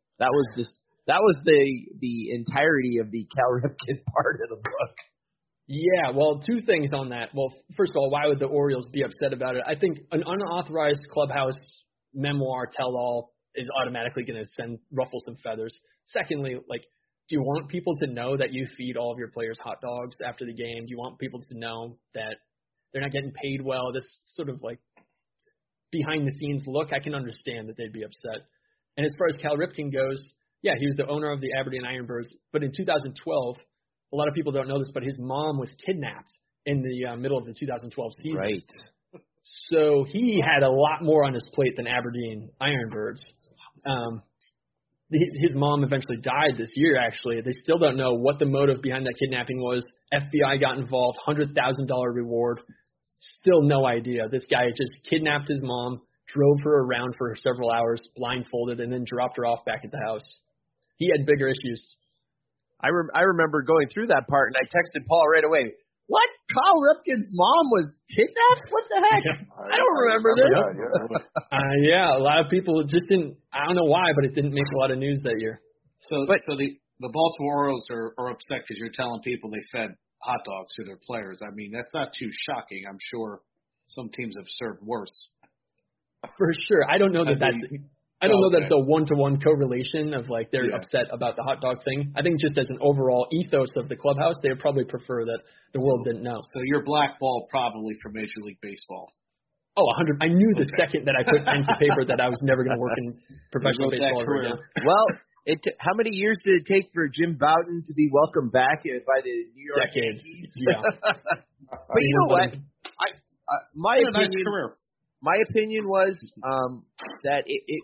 the entirety of the Cal Ripken part of the book. Yeah, well, two things on that. Well, first of all, why would the Orioles be upset about it? I think an unauthorized clubhouse memoir tell-all is automatically going to ruffle some feathers. Secondly, do you want people to know that you feed all of your players hot dogs after the game? Do you want people to know that they're not getting paid well? This sort of behind-the-scenes look, I can understand that they'd be upset. And as far as Cal Ripken goes, yeah, he was the owner of the Aberdeen Ironbirds. But in 2012, a lot of people don't know this, but his mom was kidnapped in the middle of the 2012 season. Right. So he had a lot more on his plate than Aberdeen Ironbirds. His mom eventually died this year, actually. They still don't know what the motive behind that kidnapping was. FBI got involved, $100,000 reward. Still no idea. This guy just kidnapped his mom, drove her around for several hours, blindfolded, and then dropped her off back at the house. He had bigger issues. I remember going through that part, and I texted Paul right away. What? Kyle Ripken's mom was kidnapped? What the heck? Yeah. I don't remember this. Yeah, a lot of people just didn't. I don't know why, but it didn't make a lot of news that year. So the Baltimore Orioles are upset because you're telling people they fed hot dogs to their players. I mean, that's not too shocking. I'm sure some teams have served worse. For sure. I don't know that I don't know that it's a one-to-one correlation of like they're upset about the hot dog thing. I think just as an overall ethos of the clubhouse, they would probably prefer that the world didn't know. So you're blackballed probably from Major League Baseball. Oh, 100. I knew the second that I put pen to paper that I was never going to work in professional baseball ever again. Well, how many years did it take for Jim Bouton to be welcomed back by the New York Decades. Yankees? Yeah. But you know what? My opinion was that it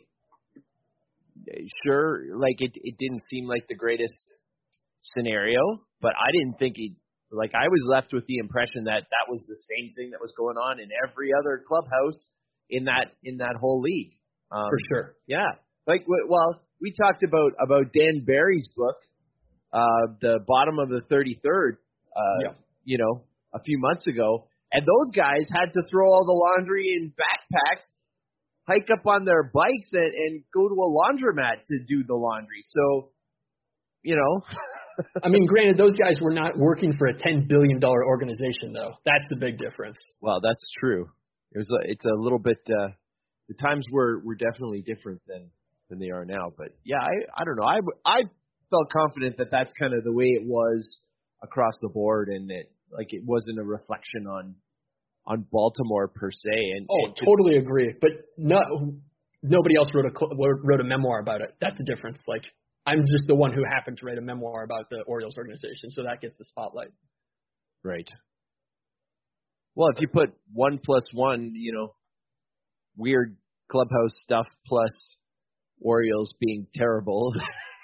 sure, like it didn't seem like the greatest scenario, but I didn't think I was left with the impression that was the same thing that was going on in every other clubhouse in that whole league. For sure. Yeah. Like, well, we talked about Dan Barry's book, The Bottom of the 33rd, you know, a few months ago, and those guys had to throw all the laundry in backpacks, hike up on their bikes, and go to a laundromat to do the laundry. So, you know. I mean, granted, those guys were not working for a $10 billion organization, though. That's the big difference. Well, that's true. It's a little bit. The times were definitely different than they are now. But yeah, I don't know. I felt confident that that's kind of the way it was across the board, and it wasn't a reflection on Baltimore per se. And totally agree. But nobody else wrote a memoir about it. That's the difference. Like, I'm just the one who happened to write a memoir about the Orioles organization, so that gets the spotlight. Right. Well, if you put 1 + 1, you know, weird clubhouse stuff plus Orioles being terrible,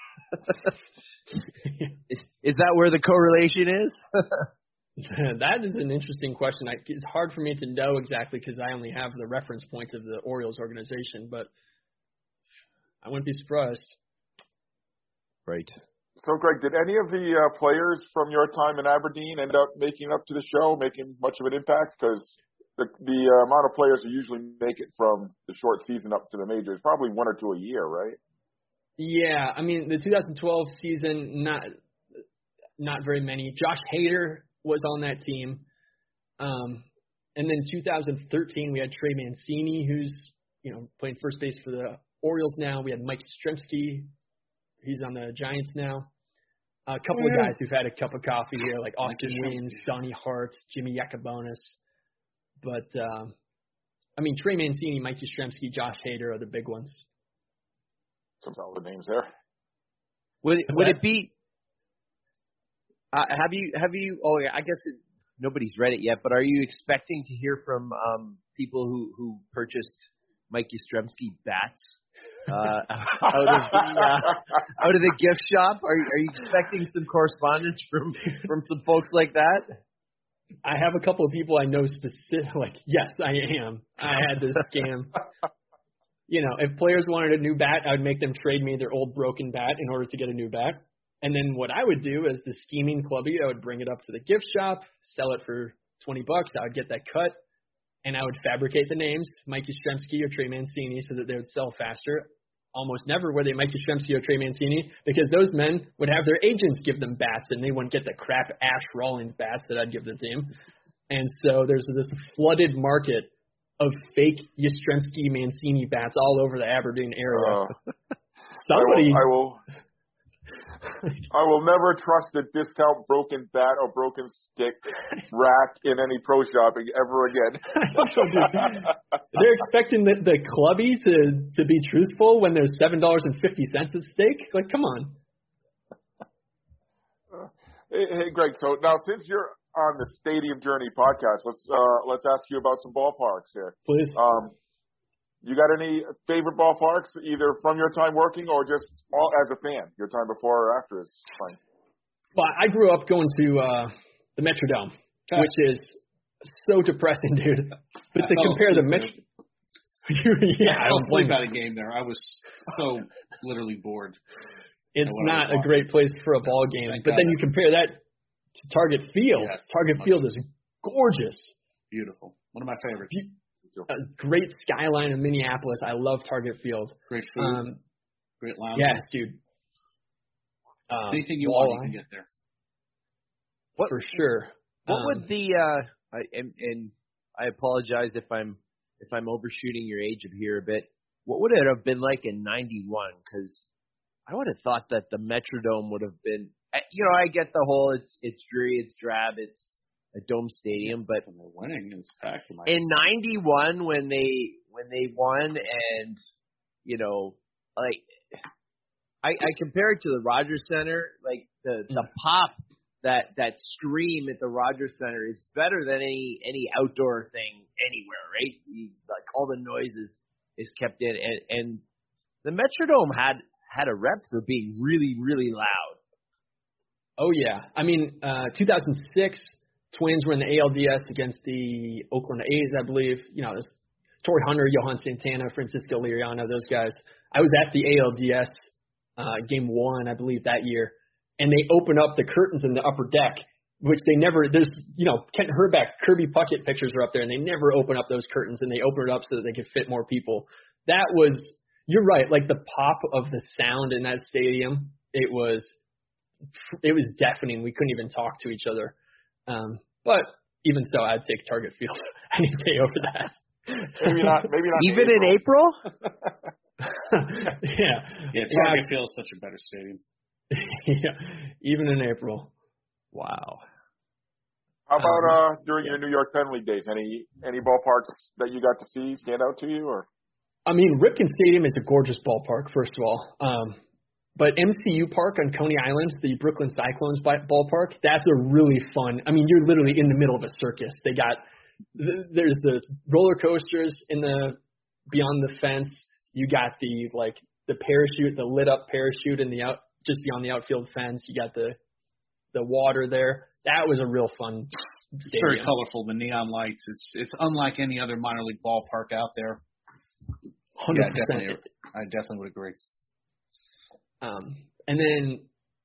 is that where the correlation is? That is an interesting question. It's hard for me to know exactly because I only have the reference points of the Orioles organization, but I wouldn't be surprised. Right. So, Greg, did any of the players from your time in Aberdeen end up making up to the show, making much of an impact? Because the amount of players who usually make it from the short season up to the majors, probably 1 or 2 a year, right? Yeah, I mean, the 2012 season, not very many. Josh Hader was on that team. And then 2013, we had Trey Mancini, who's, you know, playing first base for the Orioles now. We had Mike Yastrzemski. He's on the Giants now. A couple of guys who've had a cup of coffee here, like Austin Wynns, Donnie Hart, Jimmy Yacobonis. But, I mean, Trey Mancini, Mike Yastrzemski, Josh Hader are the big ones. Some solid names there. Would it be? Have you? Oh, yeah, I guess nobody's read it yet. But are you expecting to hear from people who purchased Mike Yastrzemski bats out of the gift shop? Are you expecting some correspondence from some folks like that? I have a couple of people I know specific. Like, yes, I am. I had this scam. You know, if players wanted a new bat, I would make them trade me their old broken bat in order to get a new bat. And then what I would do as the scheming clubby, I would bring it up to the gift shop, sell it for $20. I would get that cut, and I would fabricate the names, Mike Yastrzemski or Trey Mancini, so that they would sell faster. Almost never were they Mike Yastrzemski or Trey Mancini, because those men would have their agents give them bats, and they wouldn't get the crap Ash Rawlings bats that I'd give the team. And so there's this flooded market of fake Yastrzemski Mancini bats all over the Aberdeen area. I will never trust a discount broken bat or broken stick rack in any pro shopping ever again. They're expecting the clubby to be truthful when there's $7.50 at stake. Like, come on. Hey, Greg. So now, since you're on the Stadium Journey podcast, let's ask you about some ballparks here. Please. You got any favorite ballparks, either from your time working or just as a fan, your time before or after is fine? Well, I grew up going to the Metrodome, which is So depressing, dude. But to compare the Metro. I was sleep at a game there. I was so literally bored. It's not a great place for a ball game. But then you compare that to Target Field. Yes, Target Field is gorgeous. Beautiful. One of my favorites. A great skyline in Minneapolis. I love Target Field. Great food. Great lounge. Yes, dude. Anything you want, you can get there. For sure. What would the and I apologize if I'm overshooting your age here a bit. What would it have been like in '91? Because I would have thought that the Metrodome would have been. I get the whole it's dreary, it's drab, it's a dome stadium, but when they're winning, it's packed. In '91, when they won, and I compare it to the Rogers Center, like the pop. That scream at the Rogers Center is better than any outdoor thing anywhere, right? Like all the noises is kept in, and the Metrodome had a rep for being really, really loud. Oh yeah, I mean, 2006 Twins were in the ALDS against the Oakland A's, I believe. This Torrey Hunter, Johan Santana, Francisco Liriano, those guys. I was at the ALDS game 1, I believe, that year. And they open up the curtains in the upper deck, which they never, there's, Kent Herbeck, Kirby Puckett pictures are up there, and they never open up those curtains, and they open it up so that they could fit more people. That was, you're right, like the pop of the sound in that stadium, it was deafening. We couldn't even talk to each other. But even so, I'd take Target Field any day over that. Maybe not even in April? Yeah, Target Field is such a better stadium. Yeah, even in April. Wow. How about during your New York Penn League days? Any ballparks that you got to see stand out to you? Or I mean, Ripken Stadium is a gorgeous ballpark, first of all. But MCU Park on Coney Island, the Brooklyn Cyclones ballpark, that's a really fun. I mean, you're literally in the middle of a circus. They got there's the roller coasters in the beyond the fence. You got the parachute, the lit up parachute in the just beyond the outfield fence. You got the water there. That was a real fun stadium. It's very colorful, the neon lights. It's unlike any other minor league ballpark out there. 100%. Yeah, I definitely would agree. And then,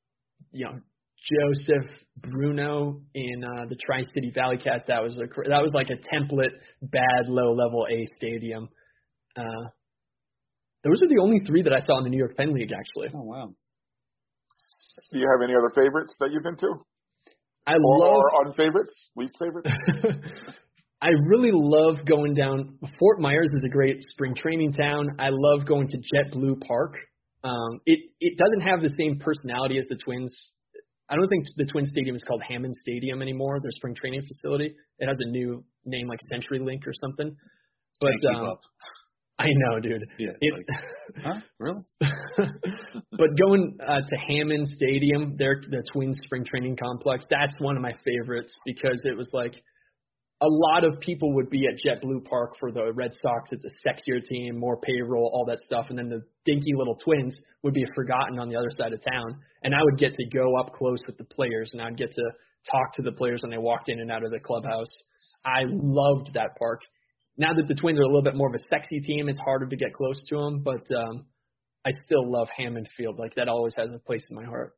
Joseph Bruno in the Tri-City Valley Cats. That was like a template bad low-level A stadium. Those are the only 3 that I saw in the New York Penn League, actually. Oh wow. Do you have any other favorites that you've been to? Or unfavorites, least favorites? I really love going down. Fort Myers is a great spring training town. I love going to JetBlue Park. It doesn't have the same personality as the Twins. I don't think the Twins Stadium is called Hammond Stadium anymore, their spring training facility. It has a new name like CenturyLink or something. But I know, dude. Yeah, huh? Really? But going to Hammond Stadium, the Twins spring training complex, that's one of my favorites because it was like a lot of people would be at JetBlue Park for the Red Sox. It's a sexier team, more payroll, all that stuff. And then the dinky little Twins would be forgotten on the other side of town. And I would get to go up close with the players, and I'd get to talk to the players when they walked in and out of the clubhouse. I loved that park. Now that the Twins are a little bit more of a sexy team, it's harder to get close to them. But I still love Hammond Field. Like, that always has a place in my heart.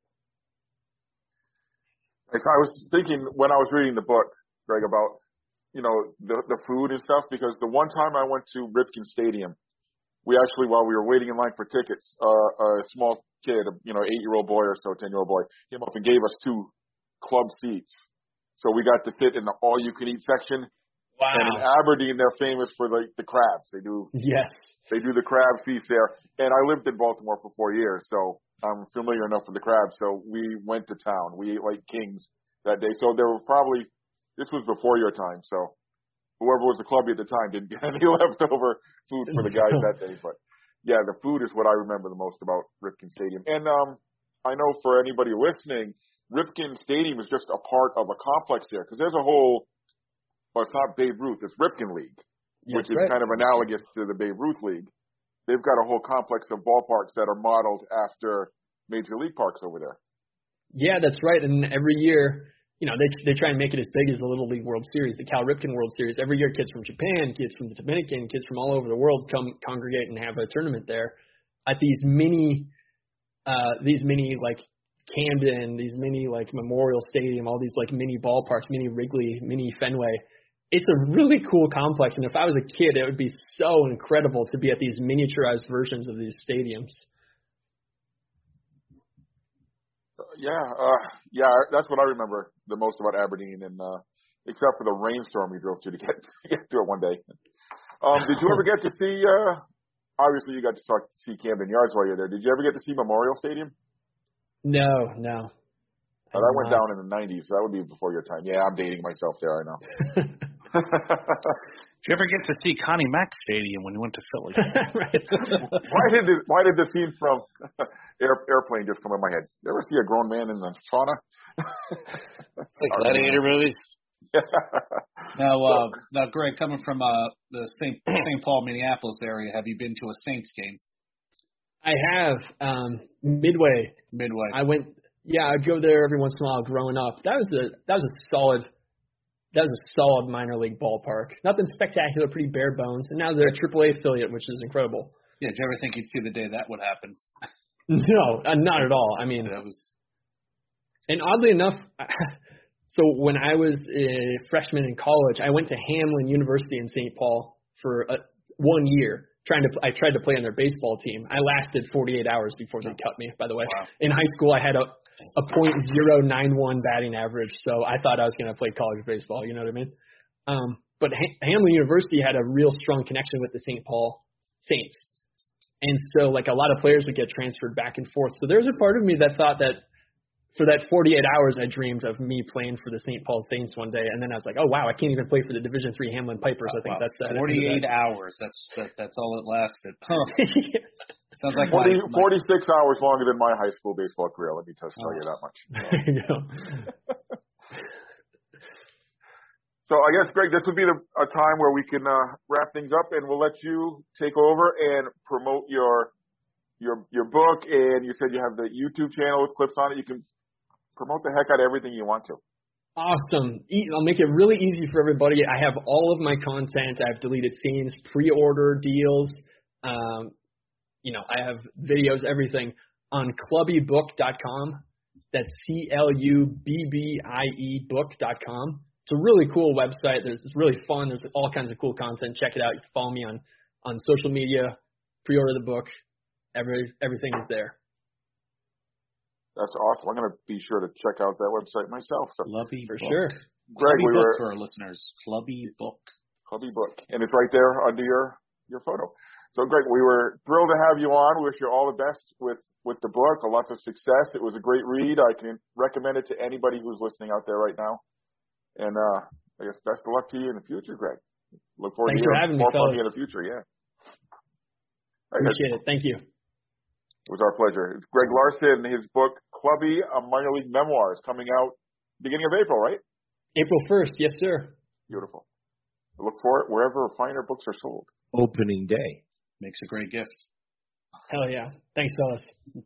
I was thinking when I was reading the book, Greg, about, the food and stuff, because the one time I went to Ripken Stadium, we actually, while we were waiting in line for tickets, a small kid, 8-year-old boy or so, 10-year-old boy, came up and gave us 2 club seats. So we got to sit in the all-you-can-eat section. Wow. And in Aberdeen, they're famous for the crabs. They do the crab feast there. And I lived in Baltimore for 4 years, so I'm familiar enough with the crabs. So we went to town. We ate like kings that day. So there were probably, this was before your time, so whoever was the clubby at the time didn't get any leftover food for the guys that day. But yeah, the food is what I remember the most about Ripken Stadium. And I know for anybody listening, Ripken Stadium is just a part of a complex there, because there's a whole, well, it's not Babe Ruth, it's Ripken League, which is kind of analogous to the Babe Ruth League. They've got a whole complex of ballparks that are modeled after Major League parks over there. Yeah, that's right. And every year, they try and make it as big as the Little League World Series, the Cal Ripken World Series. Every year, kids from Japan, kids from the Dominican, kids from all over the world come congregate and have a tournament there at these mini like Camden, these mini like Memorial Stadium, all these like mini ballparks, mini Wrigley, mini Fenway. It's a really cool complex, and if I was a kid, it would be so incredible to be at these miniaturized versions of these stadiums. Yeah, that's what I remember the most about Aberdeen, and except for the rainstorm we drove to get to it one day. Did you ever get to see? Obviously, you got to see Camden Yards while you're there. Did you ever get to see Memorial Stadium? No. That went down in the 90s, so that would be before your time. Yeah, I'm dating myself there, I know. Did you ever get to see Connie Mack Stadium when you went to Philly? Right. Why did the scene from Airplane just come in my head? You ever see a grown man in the sauna? It's like gladiator movies. Now, Greg, coming from the St. Paul, Minneapolis area, have you been to a Saints game? I have. Midway. I went. Yeah, I'd go there every once in a while growing up. That was a solid minor league ballpark. Nothing spectacular, pretty bare bones. And now they're a AAA affiliate, which is incredible. Yeah, did you ever think you'd see the day that would happen? No, not at all. I mean, and oddly enough, so when I was a freshman in college, I went to Hamline University in St. Paul for 1 year. I tried to play on their baseball team. I lasted 48 hours before they cut me, by the way. Wow. In high school, I had a .091 batting average, so I thought I was going to play college baseball, you know what I mean? But Hamline University had a real strong connection with the St. Paul Saints. And so, like, a lot of players would get transferred back and forth. So there's a part of me that thought that for that 48 hours, I dreamed of me playing for the St. Paul Saints one day. And then I was like, oh, wow, I can't even play for the Division III Hamline Pipers. I think that's 48 hours. That's all it lasted. Huh. Sounds like 46 hours longer than my high school baseball career. Let me tell you that much. There you go. So I guess, Greg, this would be a time where we can wrap things up, and we'll let you take over and promote your book. And you said you have the YouTube channel with clips on it. You can promote the heck out of everything you want to. Awesome. I'll make it really easy for everybody. I have all of my content. I have deleted scenes, pre-order deals. I have videos, everything on clubbybook.com. That's CLUBBIE book.com. It's a really cool website. It's really fun. There's all kinds of cool content. Check it out. You can follow me on social media. Pre-order the book. Everything is there. That's awesome. I'm going to be sure to check out that website myself. So. Clubby for book. Sure. Greg, Clubby book for our listeners. Clubby book. Clubby book, and it's right there under your photo. So, Greg, we were thrilled to have you on. We wish you all the best with the book. Lots of success. It was a great read. I can recommend it to anybody who's listening out there right now. And I guess best of luck to you in the future, Greg. Look forward Thanks to hearing more from me, you in the future. Yeah. Appreciate it. Thank you. It was our pleasure. It's Greg Larson, his book, Clubby, a Minor League Memoir, is coming out beginning of April, right? April 1st. Yes, sir. Beautiful. Look for it wherever finer books are sold. Opening day. Makes a great gift. Hell yeah. Thanks, fellas.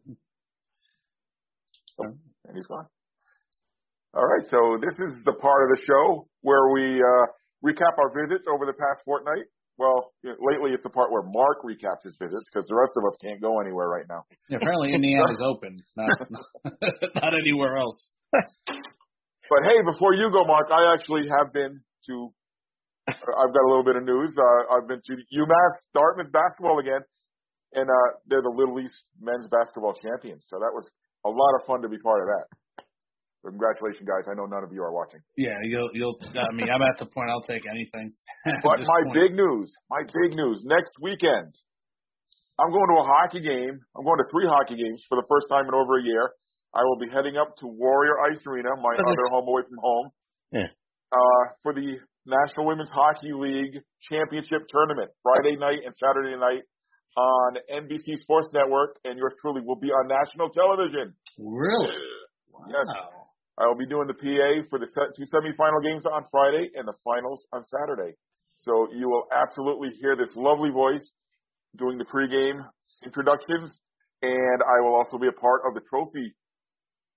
And he's gone. All right, so this is the part of the show where we recap our visits over the past fortnight. Well, lately it's the part where Mark recaps his visits because the rest of us can't go anywhere right now. Yeah, apparently Indiana's open, not anywhere else. But hey, before you go, Mark, I actually have been to I've got a little bit of news. I've been to UMass Dartmouth basketball again, and they're the Little East men's basketball champions. So that was a lot of fun to be part of that. So congratulations, guys. I know none of you are watching. Yeah, you'll. I mean, I'm at the point I'll take anything. But my big news, next weekend, I'm going to a hockey game. I'm going to 3 hockey games for the first time in over a year. I will be heading up to Warrior Ice Arena, my other home away from home, for the National Women's Hockey League Championship Tournament, Friday night and Saturday night on NBC Sports Network, and yours truly will be on national television. Really? Wow. Yes. I will be doing the PA for the 2 semifinal games on Friday and the finals on Saturday. So you will absolutely hear this lovely voice doing the pregame introductions, and I will also be a part of the trophy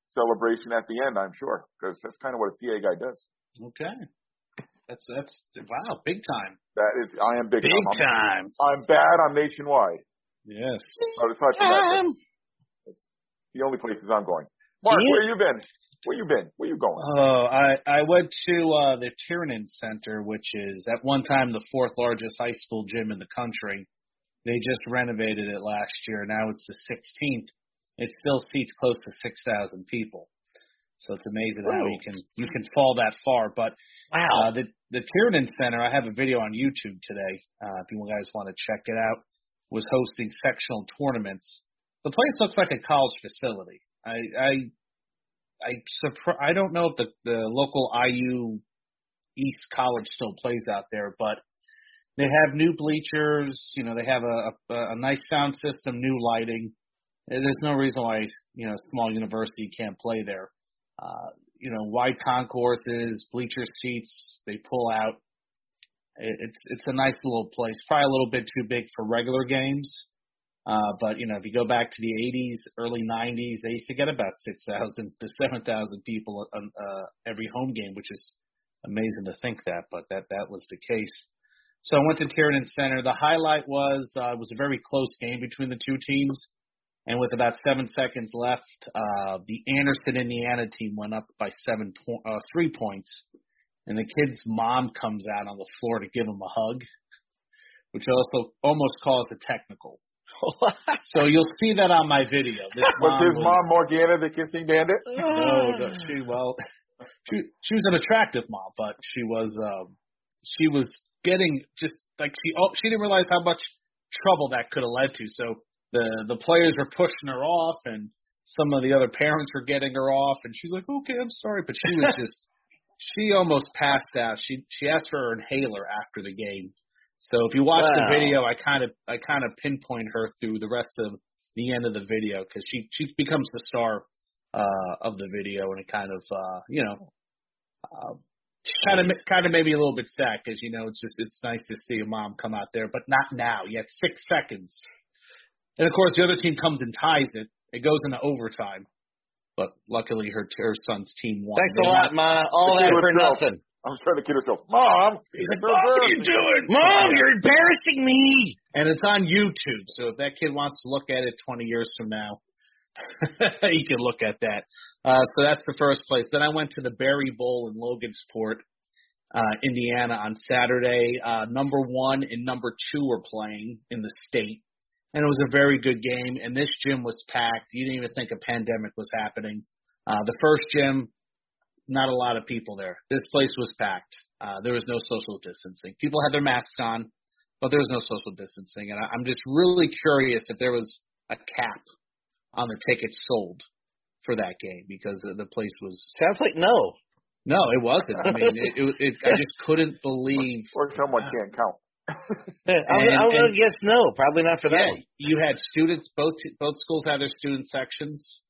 celebration at the end, I'm sure, because that's kind of what a PA guy does. Okay. That's wow, big time. I am big time. I'm bad. I'm nationwide. Yes. So it's not the only places I'm going. Mark, where you been? Where you going? Oh, I went to the Tiernan Center, which is at one time the 4th largest high school gym in the country. They just renovated it last year. Now it's the 16th. It still seats close to 6,000 people. So it's amazing how you can fall that far. But wow, the Tiernan Center, I have a video on YouTube today. If you guys want to check it out, was hosting sectional tournaments. The place looks like a college facility. I don't know if the local IU East College still plays out there, but they have new bleachers. They have a nice sound system, new lighting. There's no reason why a small university can't play there. Wide concourses, bleacher seats, they pull out. It's a nice little place. Probably a little bit too big for regular games. But if you go back to the 80s, early 90s, they used to get about 6,000 to 7,000 people on every home game, which is amazing to think that, but that was the case. So I went to Tiernan Center. The highlight was it was a very close game between the two teams. And with about 7 seconds left, the Anderson, Indiana team went up by 3 points. And the kid's mom comes out on the floor to give him a hug, which also almost caused a technical. So you'll see that on my video. Was his mom Morgana, the kissing bandit? No, she was an attractive mom, but she was getting just like she didn't realize how much trouble that could have led to. So the players were pushing her off, and some of the other parents were getting her off, and she's like, "Okay, I'm sorry," but she was just she almost passed out. She asked for her inhaler after the game. So if you watch the video, I kind of pinpoint her through the rest of the end of the video because she becomes the star of the video, and it kind of kind of made me a little bit sad because it's nice to see a mom come out there, but not now. You had 6 seconds, and of course the other team comes and ties it. It goes into overtime, but luckily her son's team won. Thanks a lot, Ma. All that for nothing. I'm trying to kid herself. Mom! He's like, Mom, what are you doing? Mom, you're embarrassing me! And it's on YouTube, so if that kid wants to look at it 20 years from now, he can look at that. So that's the first place. Then I went to the Berry Bowl in Logansport, Indiana on Saturday. Number 1 and number 2 were playing in the state, and it was a very good game, and this gym was packed. You didn't even think a pandemic was happening. The first gym, not a lot of people there. This place was packed. There was no social distancing. People had their masks on, but there was no social distancing. And I'm just really curious if there was a cap on the tickets sold for that game because the place was. Sounds like no. No, it wasn't. I mean, I just couldn't believe. Or someone can't count. I'm going to guess no. Probably not for that. You had students. Both schools had their student sections.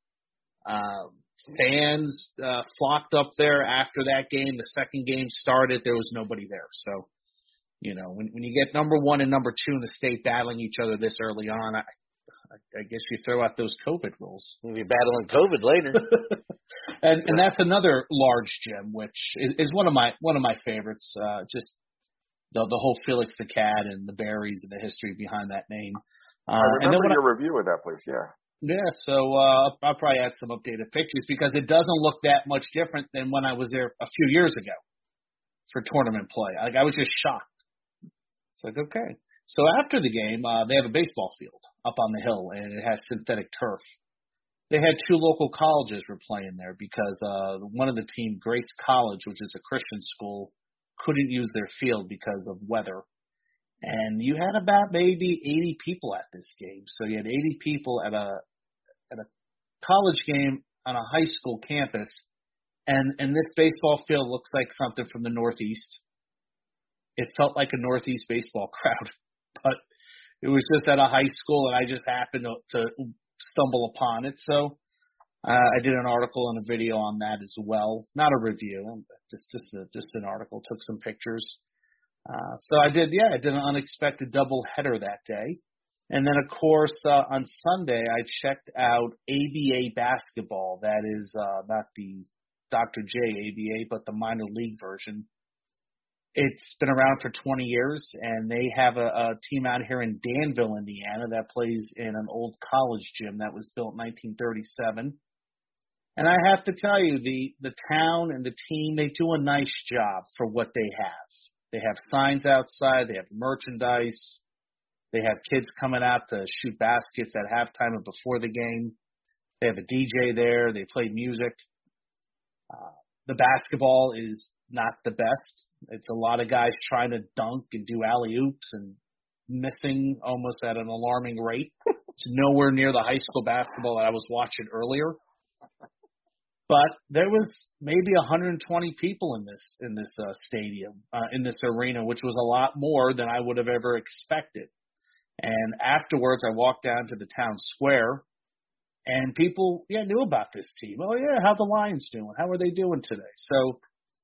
Fans flocked up there after that game. The second game started. There was nobody there. So, when you get number 1 and number 2 in the state battling each other this early on, I guess you throw out those COVID rules. We'll be battling COVID later. and that's another large gym, which is one of my favorites. Just the whole Felix the Cat and the Berries and the history behind that name. I remember your review of that place. Yeah. Yeah, so I'll probably add some updated pictures because it doesn't look that much different than when I was there a few years ago for tournament play. I was just shocked. It's like, okay. So after the game, they have a baseball field up on the hill, and it has synthetic turf. They had 2 local colleges were playing there because one of the team, Grace College, which is a Christian school, couldn't use their field because of weather. And you had about maybe 80 people at this game. So you had 80 people at a college game on a high school campus, and this baseball field looks like something from the Northeast. It felt like a Northeast baseball crowd, but it was just at a high school, and I just happened to stumble upon it. So I did an article and a video on that as well. Not a review, just an article. Took some pictures. So I did an unexpected double header that day. And then, of course, on Sunday, I checked out ABA basketball. That is not the Dr. J ABA, but the minor league version. It's been around for 20 years, and they have a team out here in Danville, Indiana, that plays in an old college gym that was built in 1937. And I have to tell you, the town and the team, they do a nice job for what they have. They have signs outside. They have merchandise. They have kids coming out to shoot baskets at halftime and before the game. They have a DJ there. They play music. The basketball is not the best. It's a lot of guys trying to dunk and do alley-oops and missing almost at an alarming rate. It's nowhere near the high school basketball that I was watching earlier. But there was maybe 120 people in this stadium, in this arena, which was a lot more than I would have ever expected. And afterwards, I walked down to the town square, and people, knew about this team. Oh, yeah, how the Lions doing? How are they doing today? So,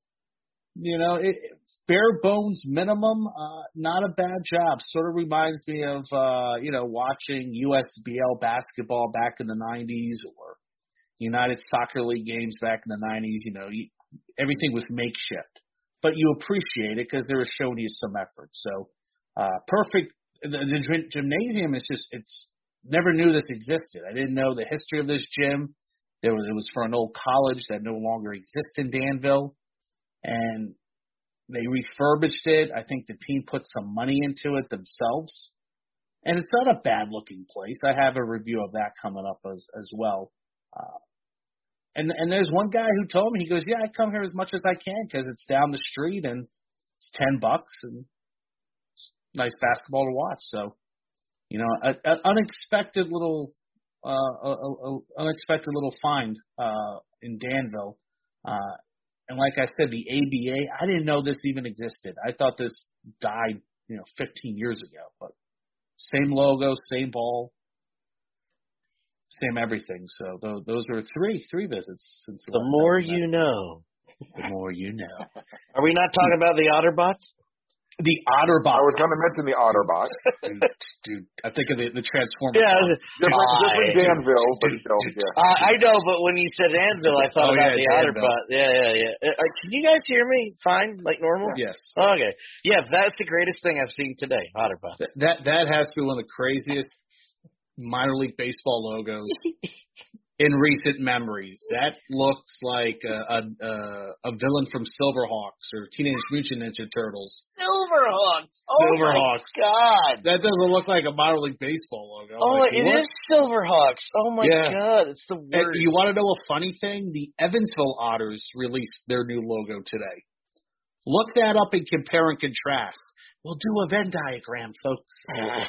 bare bones minimum, not a bad job. Sort of reminds me of, watching USBL basketball back in the 90s or United Soccer League games back in the 90s. Everything was makeshift. But you appreciate it because they were showing you some effort. So, perfect. The gymnasium is it's never knew this existed. I didn't know the history of this gym. It was for an old college that no longer exists in Danville. And they refurbished it. I think the team put some money into it themselves. And it's not a bad-looking place. I have a review of that coming up as well. And there's one guy who told me, he goes, I come here as much as I can because it's down the street and it's $10 and it's nice basketball to watch. So, an unexpected little find in Danville. And like I said, the ABA, I didn't know this even existed. I thought this died, 15 years ago. But same logo, same ball, same everything. So those were three visits since the more you know. The more you know. Are we not talking about the Otterbots? The Otterbots. I was going to mention the Otterbots. Dude, I think of the Transformers. Yeah, different Danville, but I know, but when you said Danville, I thought about the Otterbots. Yeah. Can you guys hear me fine, like normal? Yes. Okay. Yeah, that's the greatest thing I've seen today, Otterbots. That has to be one of the craziest minor league baseball logos in recent memories. That looks like a villain from Silverhawks or Teenage Mutant Ninja Turtles. Silverhawks. Oh Silverhawks. My God. That doesn't look like a minor league baseball logo. Oh, it is Silverhawks. Oh my God, it's the worst. And you want to know a funny thing? The Evansville Otters released their new logo today. Look that up and compare and contrast. We'll do a Venn diagram, folks.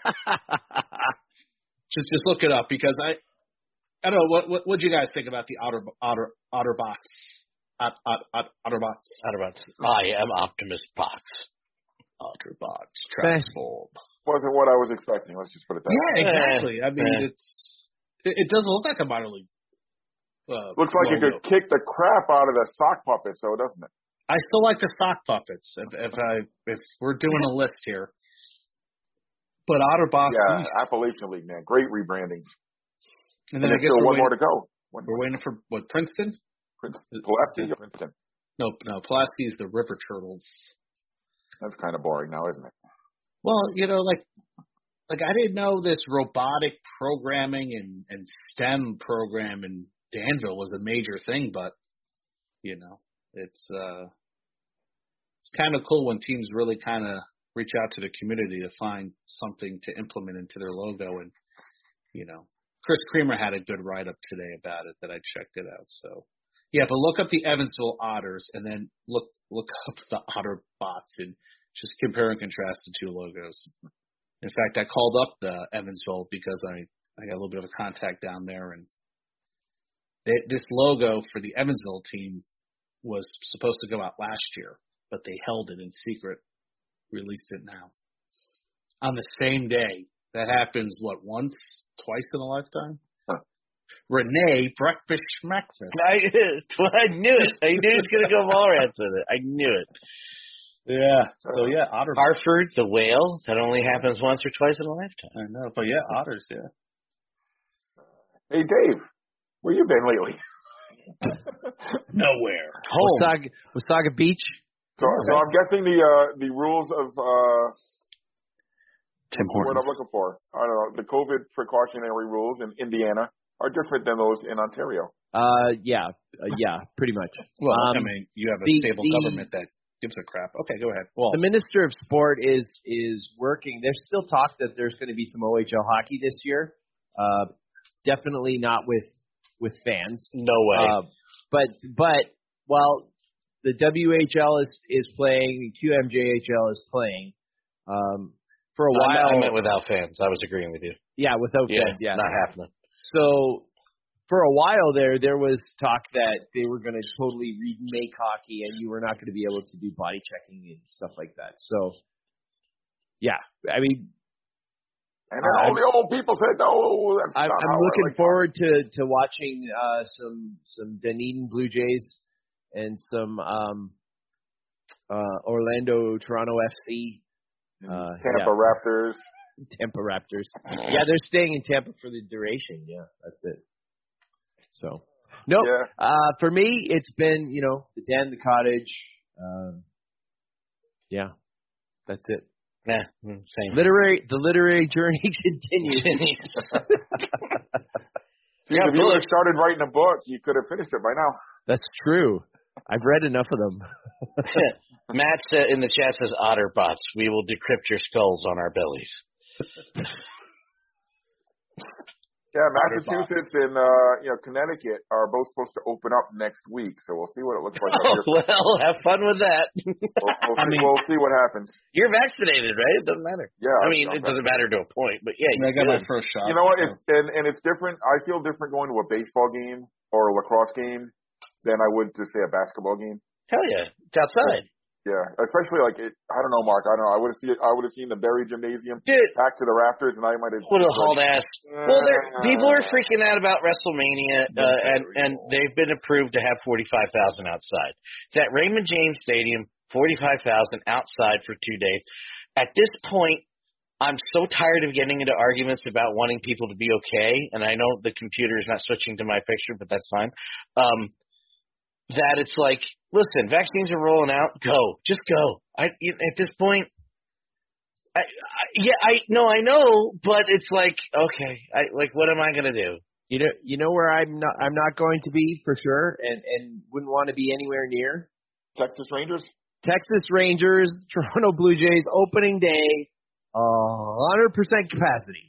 Just look it up because I don't know what you guys think about the Otterbots. Otterbots. I am Optimus Box. Otterbots transform. Wasn't what I was expecting. Let's just put it that way. Yeah, exactly. I mean, it doesn't look like a minor league. Looks like logo. it could kick the crap out of the sock puppet, so doesn't it? I still like the sock puppets. If we're doing a list here, but Otterbots. Yeah, Appalachian League, man, great rebrandings. And then I guess still one more to go. We're waiting for what? Princeton? Pulaski or Princeton? No, Pulaski is the River Turtles. That's kind of boring now, isn't it? Well, like I didn't know this robotic programming and STEM program in Danville was a major thing, but it's kind of cool when teams really kind of reach out to the community to find something to implement into their logo. And Chris Creamer had a good write-up today about it that I checked it out. So, yeah, but look up the Evansville Otters and then look up the Otterbots and just compare and contrast the two logos. In fact, I called up the Evansville because I got a little bit of a contact down there, and this logo for the Evansville team was supposed to go out last year, but they held it in secret, released it now. On the same day. That happens, once, twice in a lifetime? Huh. Renee, breakfast schmackfast. I knew it. I knew he was going to go Mallrats with it. I knew it. Yeah. So yeah, otter. Harford, the whale, that only happens once or twice in a lifetime. I know, but yeah, otters. Yeah. Hey, Dave, where you been lately? Nowhere. Home. Wasaga Beach. So I'm guessing the rules of Tim what's the word Hortons. I'm looking for? I don't know. The COVID precautionary rules in Indiana are different than those in Ontario. Yeah, pretty much. Well, I mean, you have a stable government that gives a crap. Okay, go ahead. Well, the Minister of Sport is working. There's still talk that there's going to be some OHL hockey this year. Definitely not with fans. No way. But while the WHL is playing, QMJHL is playing. For a while, I meant without fans. I was agreeing with you. Yeah, without fans. Yeah, not happening. So for a while there was talk that they were going to totally remake hockey, and you were not going to be able to do body checking and stuff like that. So, yeah, I mean, and then all the old people said no. I'm looking forward to watching some Dunedin Blue Jays and some Orlando Toronto FC. Tampa Raptors. Tampa Raptors. Yeah, they're staying in Tampa for the duration. Yeah, that's it. So, no, for me, it's been, the Den, the cottage. Yeah, that's it. Yeah, same. The literary journey continues. See, if you would have started writing a book, you could have finished it by now. That's true. I've read enough of them. Matt said in the chat says Otterbots. We will decrypt your skulls on our bellies. Yeah, Massachusetts and Connecticut are both supposed to open up next week, so we'll see what it looks like. Well, have fun with that. We'll see what happens. You're vaccinated, right? It doesn't matter. Yeah, I mean, it doesn't matter to a point, but yeah, I got my first shot. You know what? So. It's different. I feel different going to a baseball game or a lacrosse game than I would to say a basketball game. Hell yeah, it's outside. Yeah, especially I don't know, Mark. I don't know. I would have seen the Berry Gymnasium back to the rafters, and I might have. Would have hauled ass. Well, people are freaking out about WrestleMania, and they've been approved to have 45,000 outside. It's at Raymond James Stadium, 45,000 outside for 2 days. At this point, I'm so tired of getting into arguments about wanting people to be okay, and I know the computer is not switching to my picture, but that's fine. That it's like, listen, vaccines are rolling out. Go, just go. At this point, I know, but it's like, okay, what am I gonna do? You know where I'm not going to be for sure, and wouldn't want to be anywhere near Texas Rangers. Texas Rangers, Toronto Blue Jays, opening day, 100% capacity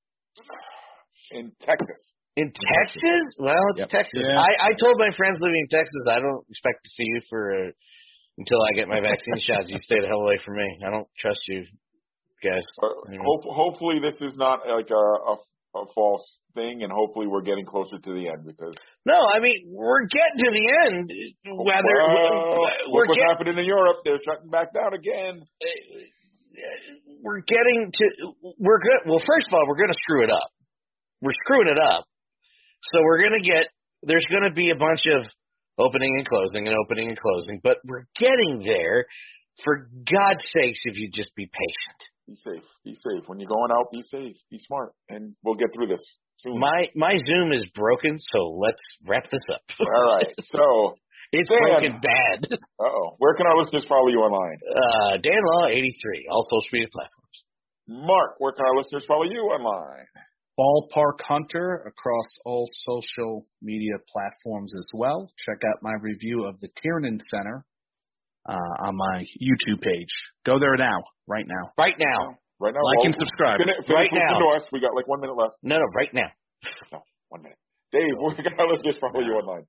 in Texas. In Texas? Well, it's Texas. Yeah. I told my friends living in Texas, I don't expect to see you until I get my vaccine shots. You stay the hell away from me. I don't trust you guys. Hopefully this is not like a false thing, and hopefully we're getting closer to the end because. No, I mean, we're getting to the end. What's happening in Europe? They're shutting back down again. We're good. Well, first of all, we're going to screw it up. We're screwing it up. So there's going to be a bunch of opening and closing and opening and closing, but we're getting there. For God's sakes, if you just be patient. Be safe. Be safe. When you're going out, be safe. Be smart. And we'll get through this soon. My Zoom is broken, so let's wrap this up. All right. So. It's broken bad. Uh-oh. Where can our listeners follow you online? Dan Law 83, all social media platforms. Mark, where can our listeners follow you online? Ballpark Hunter across all social media platforms as well. Check out my review of the Tiernan Center on my YouTube page. Go there now, right now. Right now. Right now. Like and subscribe. Right now. To us. We got like 1 minute left. No, right now. No, 1 minute. Dave, where can our listeners follow you online?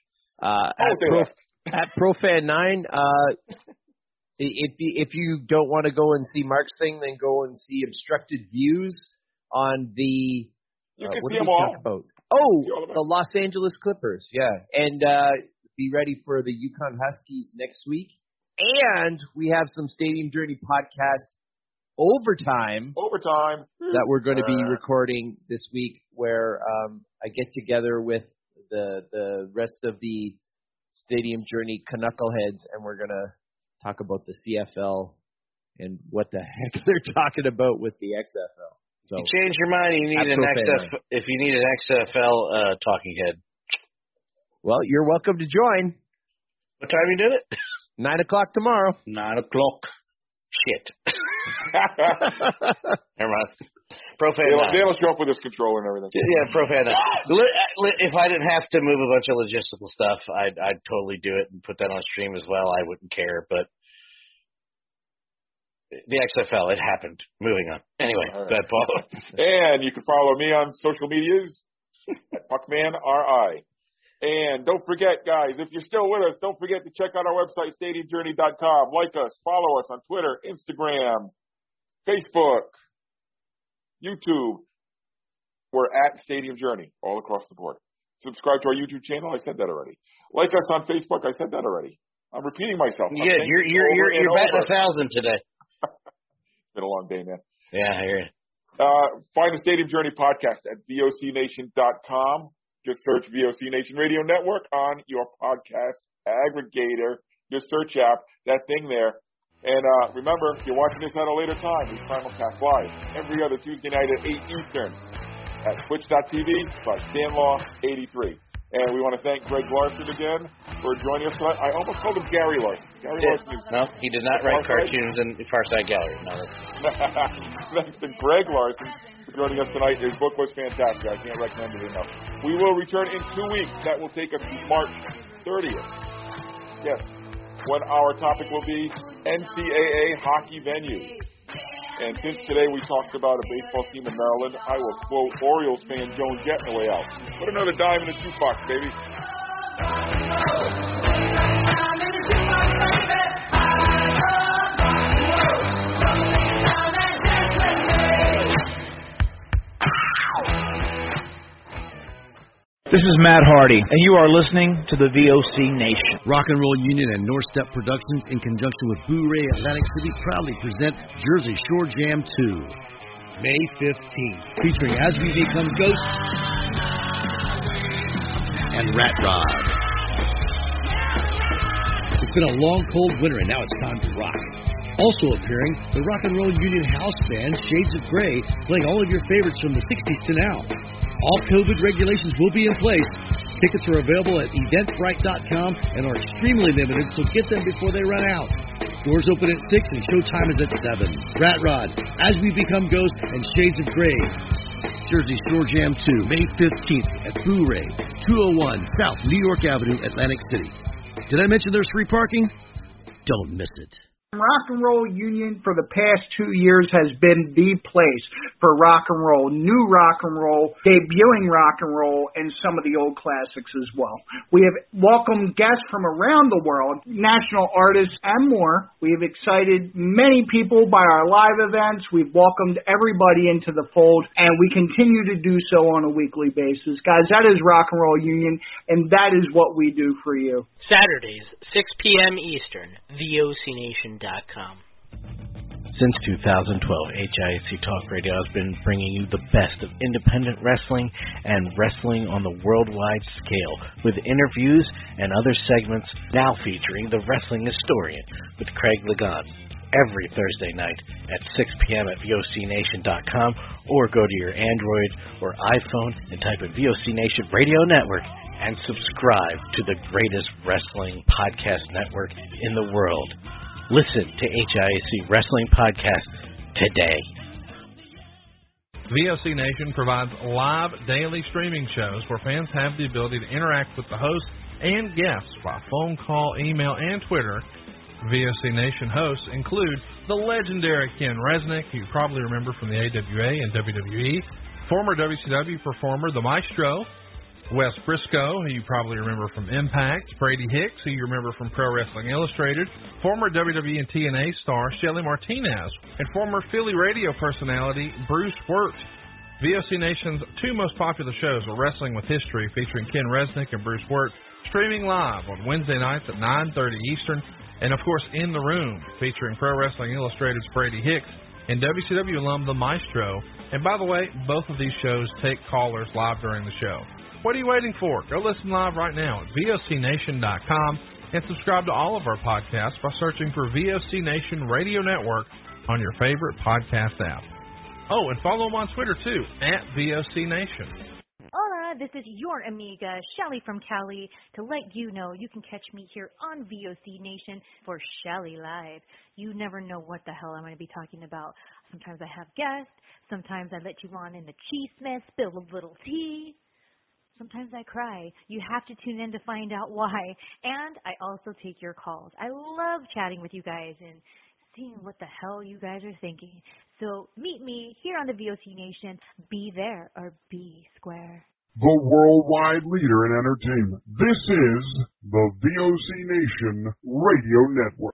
At ProFan9. If you don't want to go and see Mark's thing, then go and see Obstructed Views on the. You can see them all. The Los Angeles Clippers. Yeah, and be ready for the Yukon Huskies next week. And we have some Stadium Journey podcast overtime that we're going to be recording this week, where I get together with the rest of the Stadium Journey Knuckleheads, and we're going to talk about the CFL and what the heck they're talking about with the XFL. So you change your mind. You need if you need an XFL talking head. Well, you're welcome to join. What time you doing it? 9 o'clock tomorrow. 9 o'clock. Shit. Never mind. Profan. They'll show up with his controller and everything. Yeah, Profan. If I didn't have to move a bunch of logistical stuff, I'd totally do it and put that on stream as well. I wouldn't care, but the XFL, it happened. Moving on. Anyway, go ahead, Paul. And you can follow me on social medias at PuckmanRI. And don't forget, guys, if you're still with us, don't forget to check out our website, StadiumJourney.com. Like us, follow us on Twitter, Instagram, Facebook, YouTube. We're at Stadium Journey all across the board. Subscribe to our YouTube channel. I said that already. Like us on Facebook. I said that already. I'm repeating myself. Yeah, you're batting 1,000 today. It's been a long day, man. Yeah, I hear you. Find the Stadium Journey podcast at VOCNation.com. Just search VOC Nation Radio Network on your podcast aggregator. Your search app, that thing there. And remember, if you're watching this at a later time, we simulcast live every other Tuesday night at 8 Eastern at twitch.tv/StanLaw83. And we want to thank Greg Larson again for joining us tonight. I almost called him Gary Larson. No, he did not write cartoons in Farside Gallery. No, thanks to Greg Larson for joining us tonight. His book was fantastic. I can't recommend it enough. We will return in 2 weeks. That will take us to March 30th. Yes, when our topic will be NCAA hockey venues. And since today we talked about a baseball team in Maryland, I will quote Orioles fan Joan Jett on the way out. Put another dime in the jukebox, baby. This is Matt Hardy, and you are listening to the VOC Nation. Rock and Roll Union and North Step Productions, in conjunction with Boo Ray Atlantic City, proudly present Jersey Shore Jam 2, May 15th, featuring As We Become Ghosts and Rat Rod. It's been a long, cold winter, and now it's time to rock. Also appearing, the Rock and Roll Union house band Shades of Grey, playing all of your favorites from the 60s to now. All COVID regulations will be in place. Tickets are available at eventbrite.com and are extremely limited, so get them before they run out. Doors open at 6 and showtime is at 7. Rat Rod, As We Become Ghosts, and Shades of Grey. Jersey Shore Jam 2, May 15th at Boo Ray, 201 South New York Avenue, Atlantic City. Did I mention there's free parking? Don't miss it. Rock and Roll Union for the past 2 years has been the place for rock and roll, new rock and roll, debuting rock and roll, and some of the old classics as well. We have welcomed guests from around the world, national artists, and more. We have excited many people by our live events. We've welcomed everybody into the fold, and we continue to do so on a weekly basis. Guys, that is Rock and Roll Union, and that is what we do for you. Saturdays, 6 p.m. Eastern, VOCNation.com. Since 2012, HIAC Talk Radio has been bringing you the best of independent wrestling and wrestling on the worldwide scale, with interviews and other segments now featuring the Wrestling Historian with Craig Ligon every Thursday night at 6 p.m. at VOCNation.com, or go to your Android or iPhone and type in VOC Nation Radio Network and subscribe to the greatest wrestling podcast network in the world. Listen to HIAC Wrestling Podcast today. VOC Nation provides live daily streaming shows where fans have the ability to interact with the hosts and guests by phone call, email, and Twitter. VOC Nation hosts include the legendary Ken Resnick, who you probably remember from the AWA and WWE, former WCW performer The Maestro, Wes Briscoe, who you probably remember from Impact, Brady Hicks, who you remember from Pro Wrestling Illustrated, former WWE and TNA star Shelly Martinez, and former Philly radio personality Bruce Wirt. VOC Nation's two most popular shows are Wrestling with History, featuring Ken Resnick and Bruce Wirt, streaming live on Wednesday nights at 9:30 Eastern, and of course In the Room, featuring Pro Wrestling Illustrated's Brady Hicks and WCW alum The Maestro. And by the way, both of these shows take callers live during the show. What are you waiting for? Go listen live right now at VOCNation.com And subscribe to all of our podcasts by searching for VOC Nation Radio Network on your favorite podcast app. Oh, and follow them on Twitter, too, @VOC Nation. Hola, this is your amiga, Shelly from Cali, to let you know you can catch me here on VOC Nation for Shelly Live. You never know what the hell I'm going to be talking about. Sometimes I have guests. Sometimes I let you on in the cheese mess, spill a little tea. Sometimes I cry. You have to tune in to find out why. And I also take your calls. I love chatting with you guys and seeing what the hell you guys are thinking. So meet me here on the VOC Nation. Be there or be square. The worldwide leader in entertainment. This is the VOC Nation Radio Network.